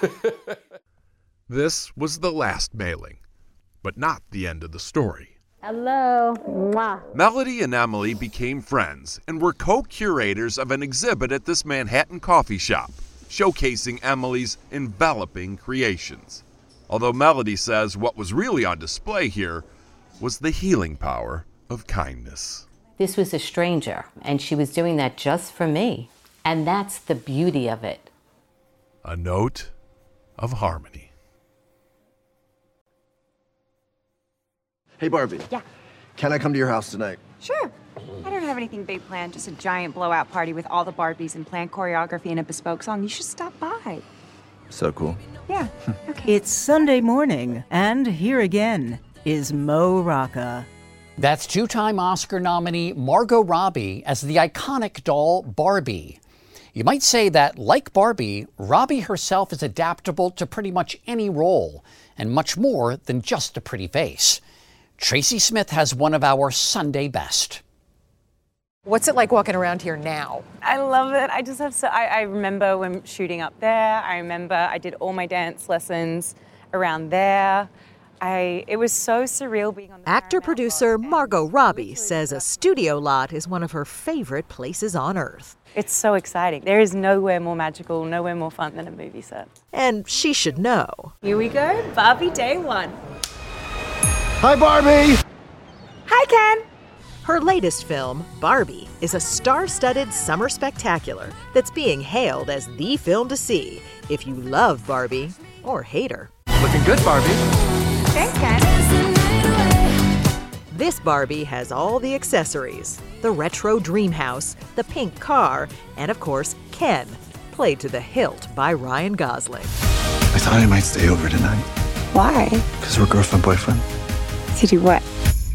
[SPEAKER 1] This was the last mailing, but not the end of the story.
[SPEAKER 9] Hello. Mwah.
[SPEAKER 1] Melody and Emily became friends and were co-curators of an exhibit at this Manhattan coffee shop, showcasing Emily's enveloping creations. Although Melody says what was really on display here was the healing power of kindness.
[SPEAKER 3] This was a stranger, and she was doing that just for me. And that's the beauty of it.
[SPEAKER 1] A note of harmony.
[SPEAKER 14] Hey, Barbie.
[SPEAKER 16] Yeah.
[SPEAKER 14] Can I come to your house tonight?
[SPEAKER 16] Sure. I don't have anything big planned, just a giant blowout party with all the Barbies and planned choreography and a bespoke song. You should stop by.
[SPEAKER 14] So cool.
[SPEAKER 16] Yeah, okay.
[SPEAKER 23] It's Sunday morning, and here again is Mo Rocca.
[SPEAKER 4] That's two-time Oscar nominee Margot Robbie as the iconic doll Barbie. You might say that, like Barbie, Robbie herself is adaptable to pretty much any role, and much more than just a pretty face. Tracy Smith has one of our Sunday best.
[SPEAKER 28] What's it like walking around here now?
[SPEAKER 16] I love it. I just have I remember when shooting up there. I remember I did all my dance lessons around there. It was so surreal being on the
[SPEAKER 28] Actor-producer Margot Robbie says a studio lot is one of her favorite places on Earth.
[SPEAKER 16] It's so exciting. There is nowhere more magical, nowhere more fun than a movie set.
[SPEAKER 28] And she should know.
[SPEAKER 16] Here we go, Barbie Day 1.
[SPEAKER 14] Hi, Barbie!
[SPEAKER 16] Hi, Ken!
[SPEAKER 28] Her latest film, Barbie, is a star-studded summer spectacular that's being hailed as the film to see if you love Barbie or hate her.
[SPEAKER 14] Looking good, Barbie.
[SPEAKER 16] Thanks, Ken.
[SPEAKER 28] This Barbie has all the accessories, the retro dream house, the pink car, and of course, Ken, played to the hilt by Ryan Gosling.
[SPEAKER 14] I thought I might stay over tonight.
[SPEAKER 16] Why?
[SPEAKER 14] Because we're girlfriend-boyfriend.
[SPEAKER 16] To do what?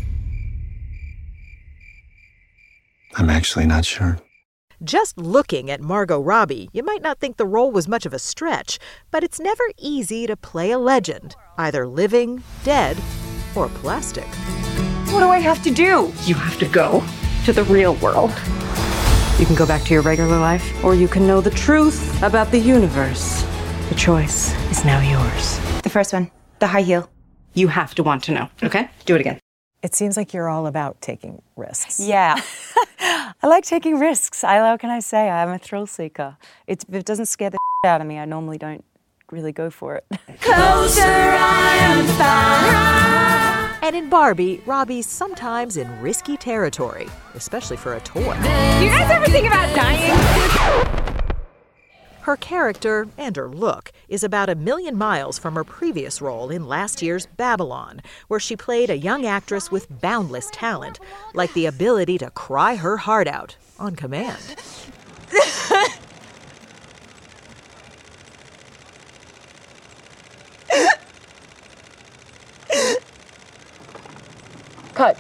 [SPEAKER 14] I'm actually not sure.
[SPEAKER 28] Just looking at Margot Robbie, you might not think the role was much of a stretch, but it's never easy to play a legend, either living, dead, or plastic.
[SPEAKER 16] What do I have to do?
[SPEAKER 5] You have to go to the real world.
[SPEAKER 28] You can go back to your regular life,
[SPEAKER 5] Or you can know the truth about the universe. The choice is now yours.
[SPEAKER 16] The first one, the high heel.
[SPEAKER 5] You have to want to know, okay? Do it again.
[SPEAKER 28] It seems like you're all about taking risks.
[SPEAKER 16] Yeah. I like taking risks. What can I say? I'm a thrill seeker. If it doesn't scare the out of me, I normally don't really go for it.
[SPEAKER 28] Closer I am found. And in Barbie, Robbie's sometimes in risky territory, especially for a toy.
[SPEAKER 16] Do you guys ever think about dying?
[SPEAKER 28] Her character and her look is about 1,000,000 miles from her previous role in last year's Babylon, where she played a young actress with boundless talent, like the ability to cry her heart out on command.
[SPEAKER 16] Cut.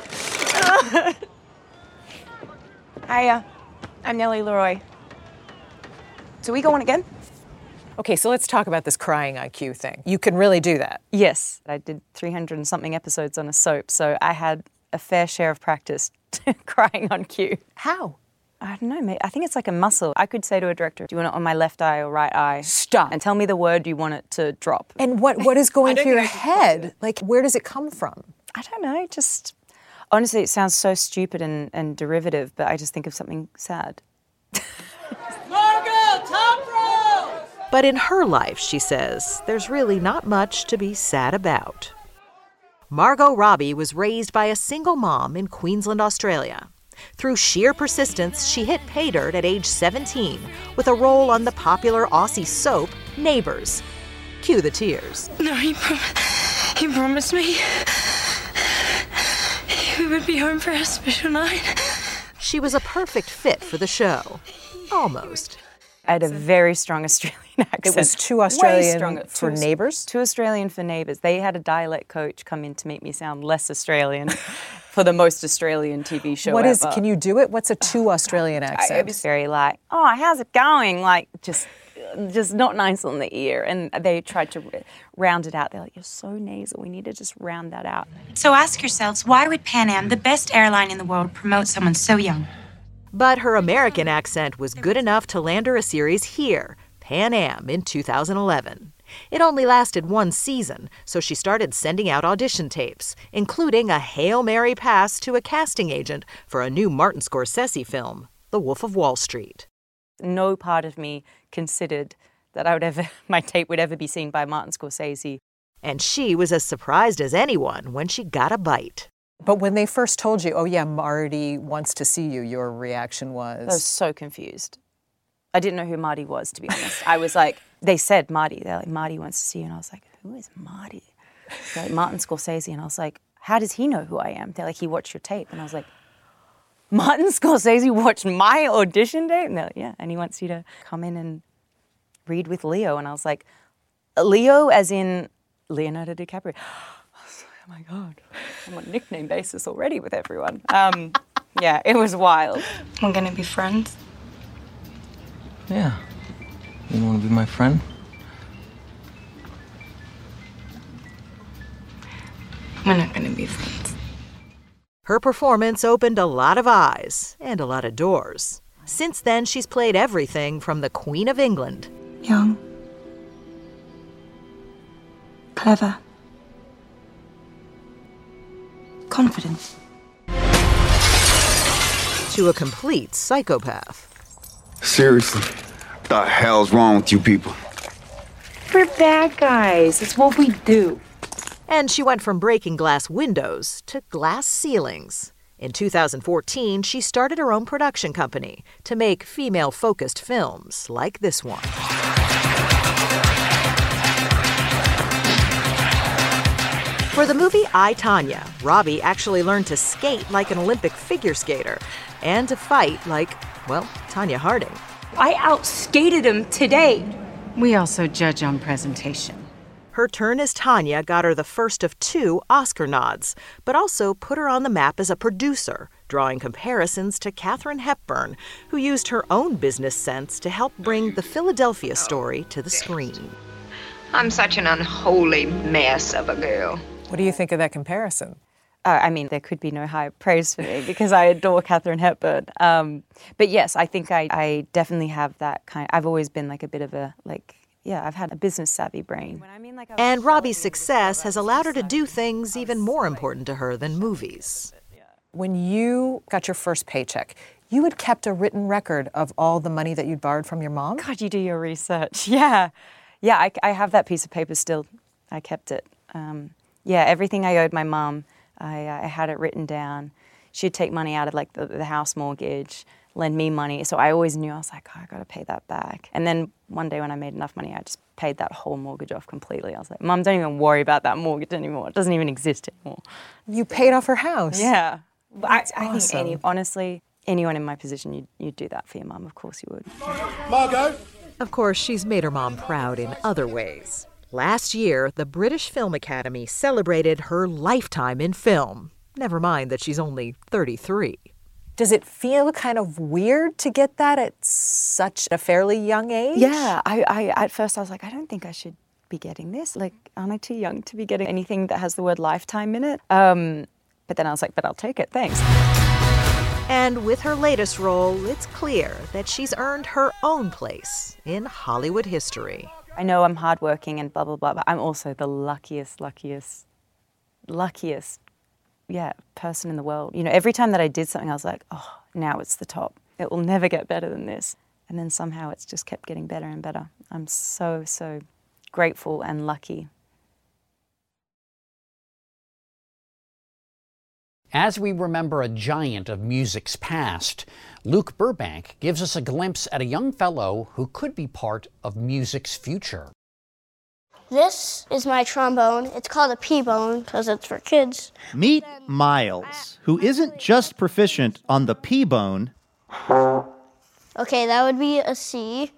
[SPEAKER 16] Hiya, I'm Nellie Leroy. So we going again?
[SPEAKER 28] Okay, so let's talk about this crying on cue thing. You can really do that.
[SPEAKER 16] Yes. I did 300 and something episodes on a soap, so I had a fair share of practice crying on cue.
[SPEAKER 28] How?
[SPEAKER 16] I don't know, mate. I think it's like a muscle. I could say to a director, do you want it on my left eye or right eye?
[SPEAKER 28] Stop.
[SPEAKER 16] And tell me the word you want it to drop.
[SPEAKER 28] And what is going through your head? Like, where does it come from?
[SPEAKER 16] I don't know, just... Honestly, it sounds so stupid and derivative, but I just think of something sad.
[SPEAKER 28] Margot, top row! But in her life, she says, there's really not much to be sad about. Margot Robbie was raised by a single mom in Queensland, Australia. Through sheer persistence, she hit pay dirt at age 17 with a role on the popular Aussie soap, Neighbours. Cue the tears.
[SPEAKER 5] No, he promised me he would be home for our special night.
[SPEAKER 28] She was a perfect fit for the show. Almost.
[SPEAKER 16] I had a very strong Australian accent.
[SPEAKER 28] It was too Australian for Neighbours?
[SPEAKER 16] Too Australian for Neighbours. They had a dialect coach come in to make me sound less Australian for the most Australian TV show ever.
[SPEAKER 28] Can you do it? What's a too Australian accent?
[SPEAKER 16] It was very like, oh, how's it going? Like, just not nice on the ear. And they tried to round it out. They're like, you're so nasal. We need to just round that out.
[SPEAKER 8] So ask yourselves, why would Pan Am, the best airline in the world, promote someone so young?
[SPEAKER 28] But her American accent was good enough to land her a series here, Pan Am, in 2011. It only lasted one season, so she started sending out audition tapes, including a Hail Mary pass to a casting agent for a new Martin Scorsese film, The Wolf of Wall Street.
[SPEAKER 16] No part of me considered that my tape would ever be seen by Martin Scorsese.
[SPEAKER 28] And she was as surprised as anyone when she got a bite. But when they first told you, oh yeah, Marty wants to see you, your reaction was?
[SPEAKER 16] I was so confused. I didn't know who Marty was, to be honest. I was like, they said Marty. They're like, Marty wants to see you. And I was like, who is Marty? They're like, Martin Scorsese. And I was like, how does he know who I am? They're like, he watched your tape. And I was like, Martin Scorsese watched my audition tape? And they're like, yeah, and he wants you to come in and read with Leo. And I was like, Leo as in Leonardo DiCaprio. Oh my God, I'm on nickname basis already with everyone. Yeah, it was wild.
[SPEAKER 8] We're gonna be friends?
[SPEAKER 11] Yeah. You wanna be my friend?
[SPEAKER 8] We're not gonna be friends.
[SPEAKER 28] Her performance opened a lot of eyes and a lot of doors. Since then, she's played everything from the Queen of England.
[SPEAKER 8] Young. Clever. confidence.
[SPEAKER 28] To a complete psychopath.
[SPEAKER 10] Seriously, what the hell's wrong with you people?
[SPEAKER 8] We're bad guys. It's what we do.
[SPEAKER 28] And she went from breaking glass windows to glass ceilings. In 2014, she started her own production company to make female-focused films like this one. For the movie I, Tonya, Robbie actually learned to skate like an Olympic figure skater and to fight like, well, Tonya Harding.
[SPEAKER 8] I outskated him today.
[SPEAKER 15] We also judge on presentation.
[SPEAKER 28] Her turn as Tonya got her the first of 2 Oscar nods, but also put her on the map as a producer, drawing comparisons to Katharine Hepburn, who used her own business sense to help bring the Philadelphia story to the screen.
[SPEAKER 17] I'm such an unholy mess of a girl.
[SPEAKER 20] What do you think of that comparison?
[SPEAKER 16] I mean, there could be no higher praise for me because I adore Katharine Hepburn. But yes, I think I definitely have that I've always been like a bit of a, I've had a business savvy brain.
[SPEAKER 28] And Robbie's success has allowed her to do things even more important to her than movies.
[SPEAKER 20] When you got your first paycheck, you had kept a written record of all the money that you'd borrowed from your mom?
[SPEAKER 16] God, you do your research. Yeah. Yeah, I have that piece of paper still. I kept it. Everything I owed my mom, I had it written down. She'd take money out of like the house mortgage, lend me money. So I always knew, I was like, I got to pay that back. And then one day when I made enough money, I just paid that whole mortgage off completely. I was like, Mom, don't even worry about that mortgage anymore. It doesn't even exist anymore.
[SPEAKER 20] You paid off her house?
[SPEAKER 16] Yeah.
[SPEAKER 20] That's
[SPEAKER 16] I
[SPEAKER 20] awesome.
[SPEAKER 16] think honestly, anyone in my position, you'd do that for your mom. Of course you would.
[SPEAKER 28] Margot? Of course, she's made her mom proud in other ways. Last year, the British Film Academy celebrated her lifetime in film. Never mind that she's only 33.
[SPEAKER 20] Does it feel kind of weird to get that at such a fairly young age?
[SPEAKER 16] Yeah, I at first I was like, I don't think I should be getting this. Like, aren't I too young to be getting anything that has the word lifetime in it? But then I was like, but I'll take it, thanks.
[SPEAKER 28] And with her latest role, it's clear that she's earned her own place in Hollywood history.
[SPEAKER 16] I know I'm hardworking and blah, blah, blah, but I'm also the luckiest, person in the world. You know, every time that I did something, I was like, oh, now it's the top. It will never get better than this. And then somehow it's just kept getting better and better. I'm so, so grateful and lucky.
[SPEAKER 4] As we remember a giant of music's past, Luke Burbank gives us a glimpse at a young fellow who could be part of music's future.
[SPEAKER 19] This is my trombone. It's called a P-bone because it's for kids.
[SPEAKER 21] Meet Miles, who isn't just proficient on the P-bone.
[SPEAKER 19] Okay, that would be a C.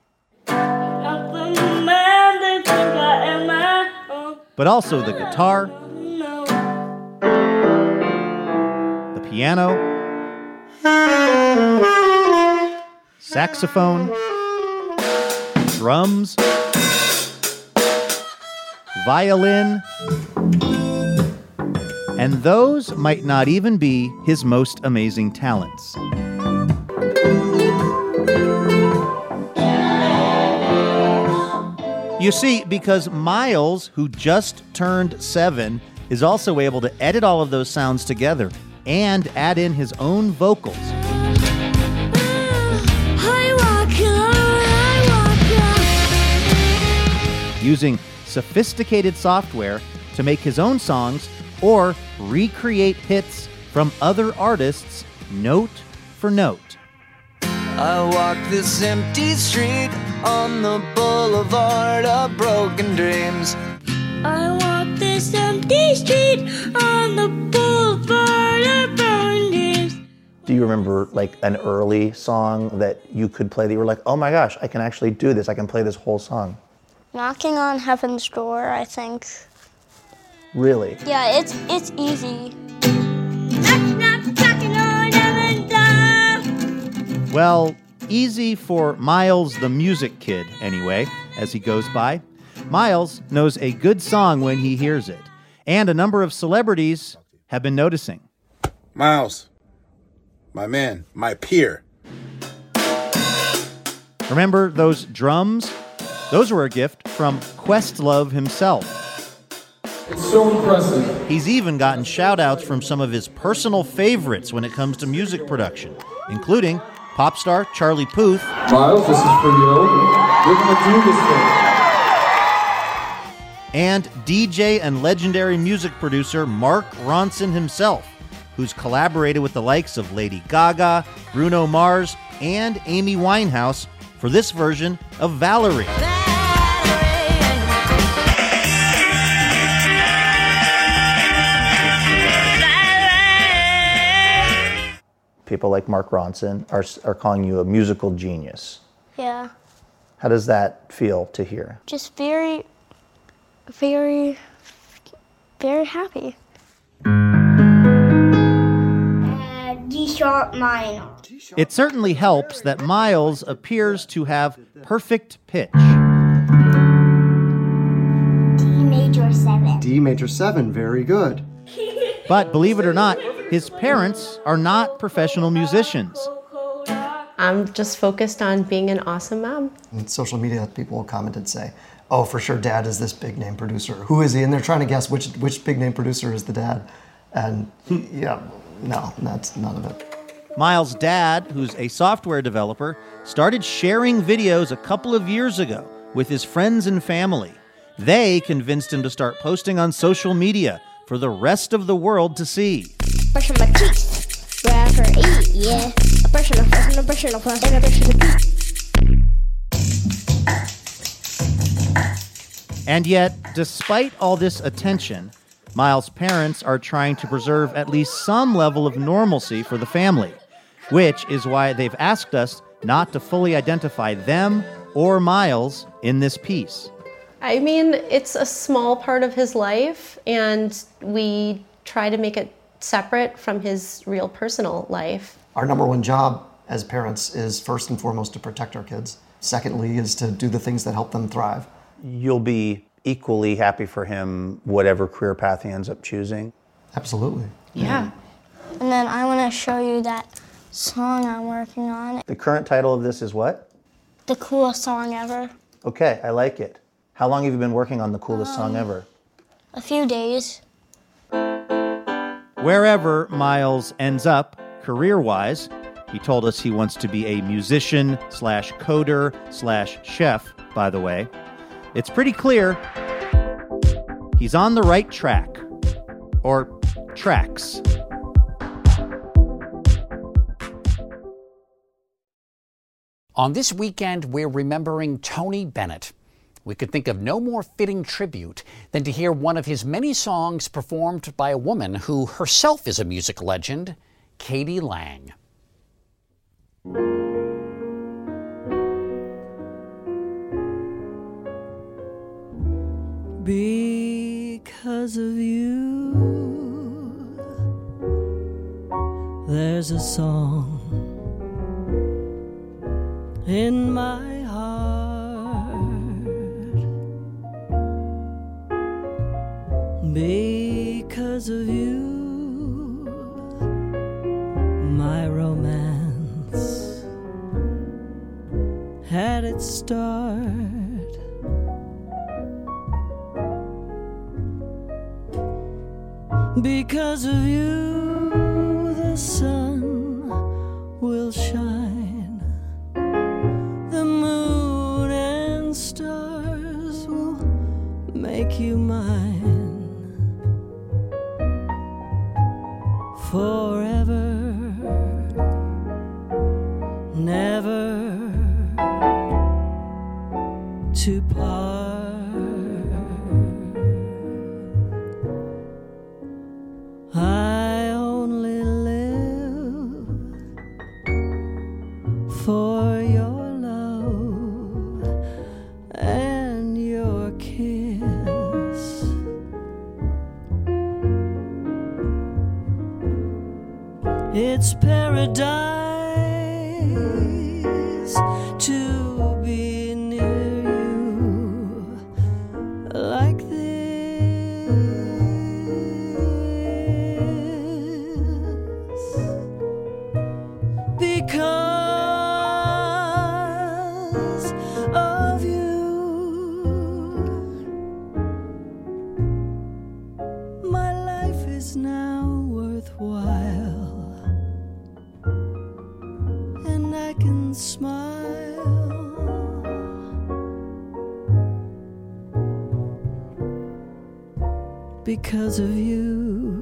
[SPEAKER 21] But also the guitar, the piano, saxophone, drums, violin, and those might not even be his most amazing talents. You see, because Miles, who just turned 7, is also able to edit all of those sounds together and add in his own vocals. Using sophisticated software to make his own songs or recreate hits from other artists note for note.
[SPEAKER 22] I walk this empty street on the boulevard of broken dreams.
[SPEAKER 19] I walk this empty street on the boulevard of broken dreams.
[SPEAKER 24] Do you remember like an early song that you could play that you were like, oh my gosh, I can actually do this. I can play this whole song?
[SPEAKER 19] Knocking on Heaven's Door, I think.
[SPEAKER 24] Really?
[SPEAKER 19] Yeah, it's easy.
[SPEAKER 21] Well, easy for Miles the Music Kid, anyway, as he goes by. Miles knows a good song when he hears it, and a number of celebrities have been noticing.
[SPEAKER 25] Miles, my man, my peer.
[SPEAKER 21] Remember those drums? Those were a gift from Questlove himself.
[SPEAKER 2] It's so impressive.
[SPEAKER 21] He's even gotten shout-outs from some of his personal favorites when it comes to music production, including pop star Charlie Puth.
[SPEAKER 2] Miles, this is for you. We're going to do this thing.
[SPEAKER 21] And DJ and legendary music producer Mark Ronson himself, who's collaborated with the likes of Lady Gaga, Bruno Mars, and Amy Winehouse for this version of Valerie. People like Mark Ronson are calling you a musical genius.
[SPEAKER 19] Yeah.
[SPEAKER 21] How does that feel to hear?
[SPEAKER 19] Just very, very, very happy. D sharp minor.
[SPEAKER 21] It certainly helps that Miles appears to have perfect pitch.
[SPEAKER 19] D major 7.
[SPEAKER 6] D major 7, very good.
[SPEAKER 21] But believe it or not, his parents are not professional musicians.
[SPEAKER 7] I'm just focused on being an awesome mom.
[SPEAKER 6] In social media, people will comment and say, oh, for sure, dad is this big name producer. Who is he? And they're trying to guess which big name producer is the dad. And yeah, no, that's none of it.
[SPEAKER 21] Miles' dad, who's a software developer, started sharing videos a couple of years ago with his friends and family. They convinced him to start posting on social media for the rest of the world to see.
[SPEAKER 19] Brushing my teeth, right after I eat, yeah. I'm brushing, and I'm brushing the teeth.
[SPEAKER 21] And yet, despite all this attention, Miles' parents are trying to preserve at least some level of normalcy for the family, which is why they've asked us not to fully identify them or Miles in this piece.
[SPEAKER 7] I mean, it's a small part of his life, and we try to make it separate from his real personal life.
[SPEAKER 6] Our number one job as parents is first and foremost to protect our kids. Secondly is to do the things that help them thrive.
[SPEAKER 21] You'll be equally happy for him, whatever career path he ends up choosing?
[SPEAKER 6] Absolutely.
[SPEAKER 7] Yeah.
[SPEAKER 19] And then I want to show you that song I'm working on.
[SPEAKER 21] The current title of this is what?
[SPEAKER 19] The coolest song ever.
[SPEAKER 21] Okay, I like it. How long have you been working on the coolest song ever?
[SPEAKER 19] A few days.
[SPEAKER 21] Wherever Miles ends up, career-wise, he told us he wants to be a musician/coder/chef, by the way. It's pretty clear he's on the right track. Or tracks.
[SPEAKER 4] On this weekend, we're remembering Tony Bennett. We could think of no more fitting tribute than to hear one of his many songs performed by a woman who herself is a music legend, k.d. lang.
[SPEAKER 12] Because of you, there's a song in my heart. Because of you, my romance had its start. Because of you, the sun will shine, the moon and stars will make you mine forever, never to part. I only live for your love and your kiss. It's paradise to be near you like this. Because of you, can smile because of you.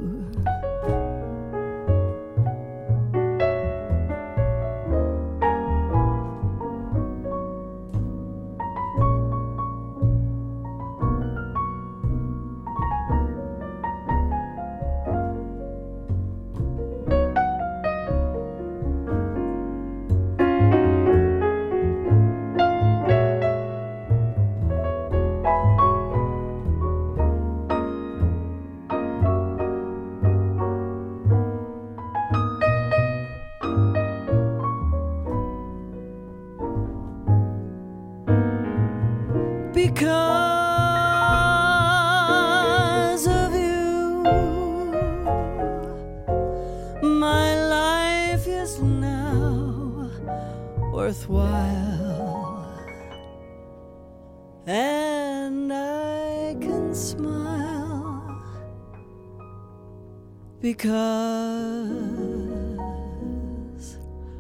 [SPEAKER 12] Because of you, my life is now worthwhile, and I can smile because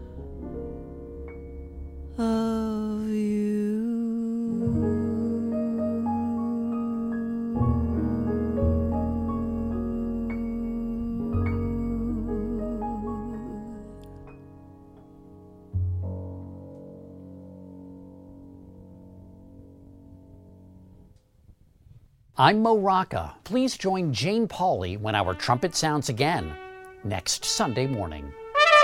[SPEAKER 12] of you.
[SPEAKER 4] I'm Mo Rocca. Please join Jane Pauley when our trumpet sounds again next Sunday morning.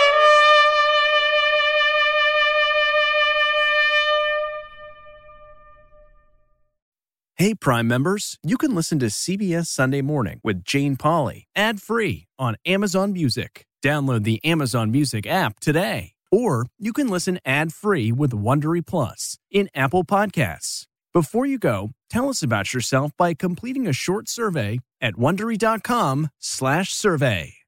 [SPEAKER 1] Hey, Prime members, you can listen to CBS Sunday Morning with Jane Pauley ad-free on Amazon Music. Download the Amazon Music app today. Or you can listen ad-free with Wondery Plus in Apple Podcasts. Before you go, tell us about yourself by completing a short survey at Wondery.com/survey.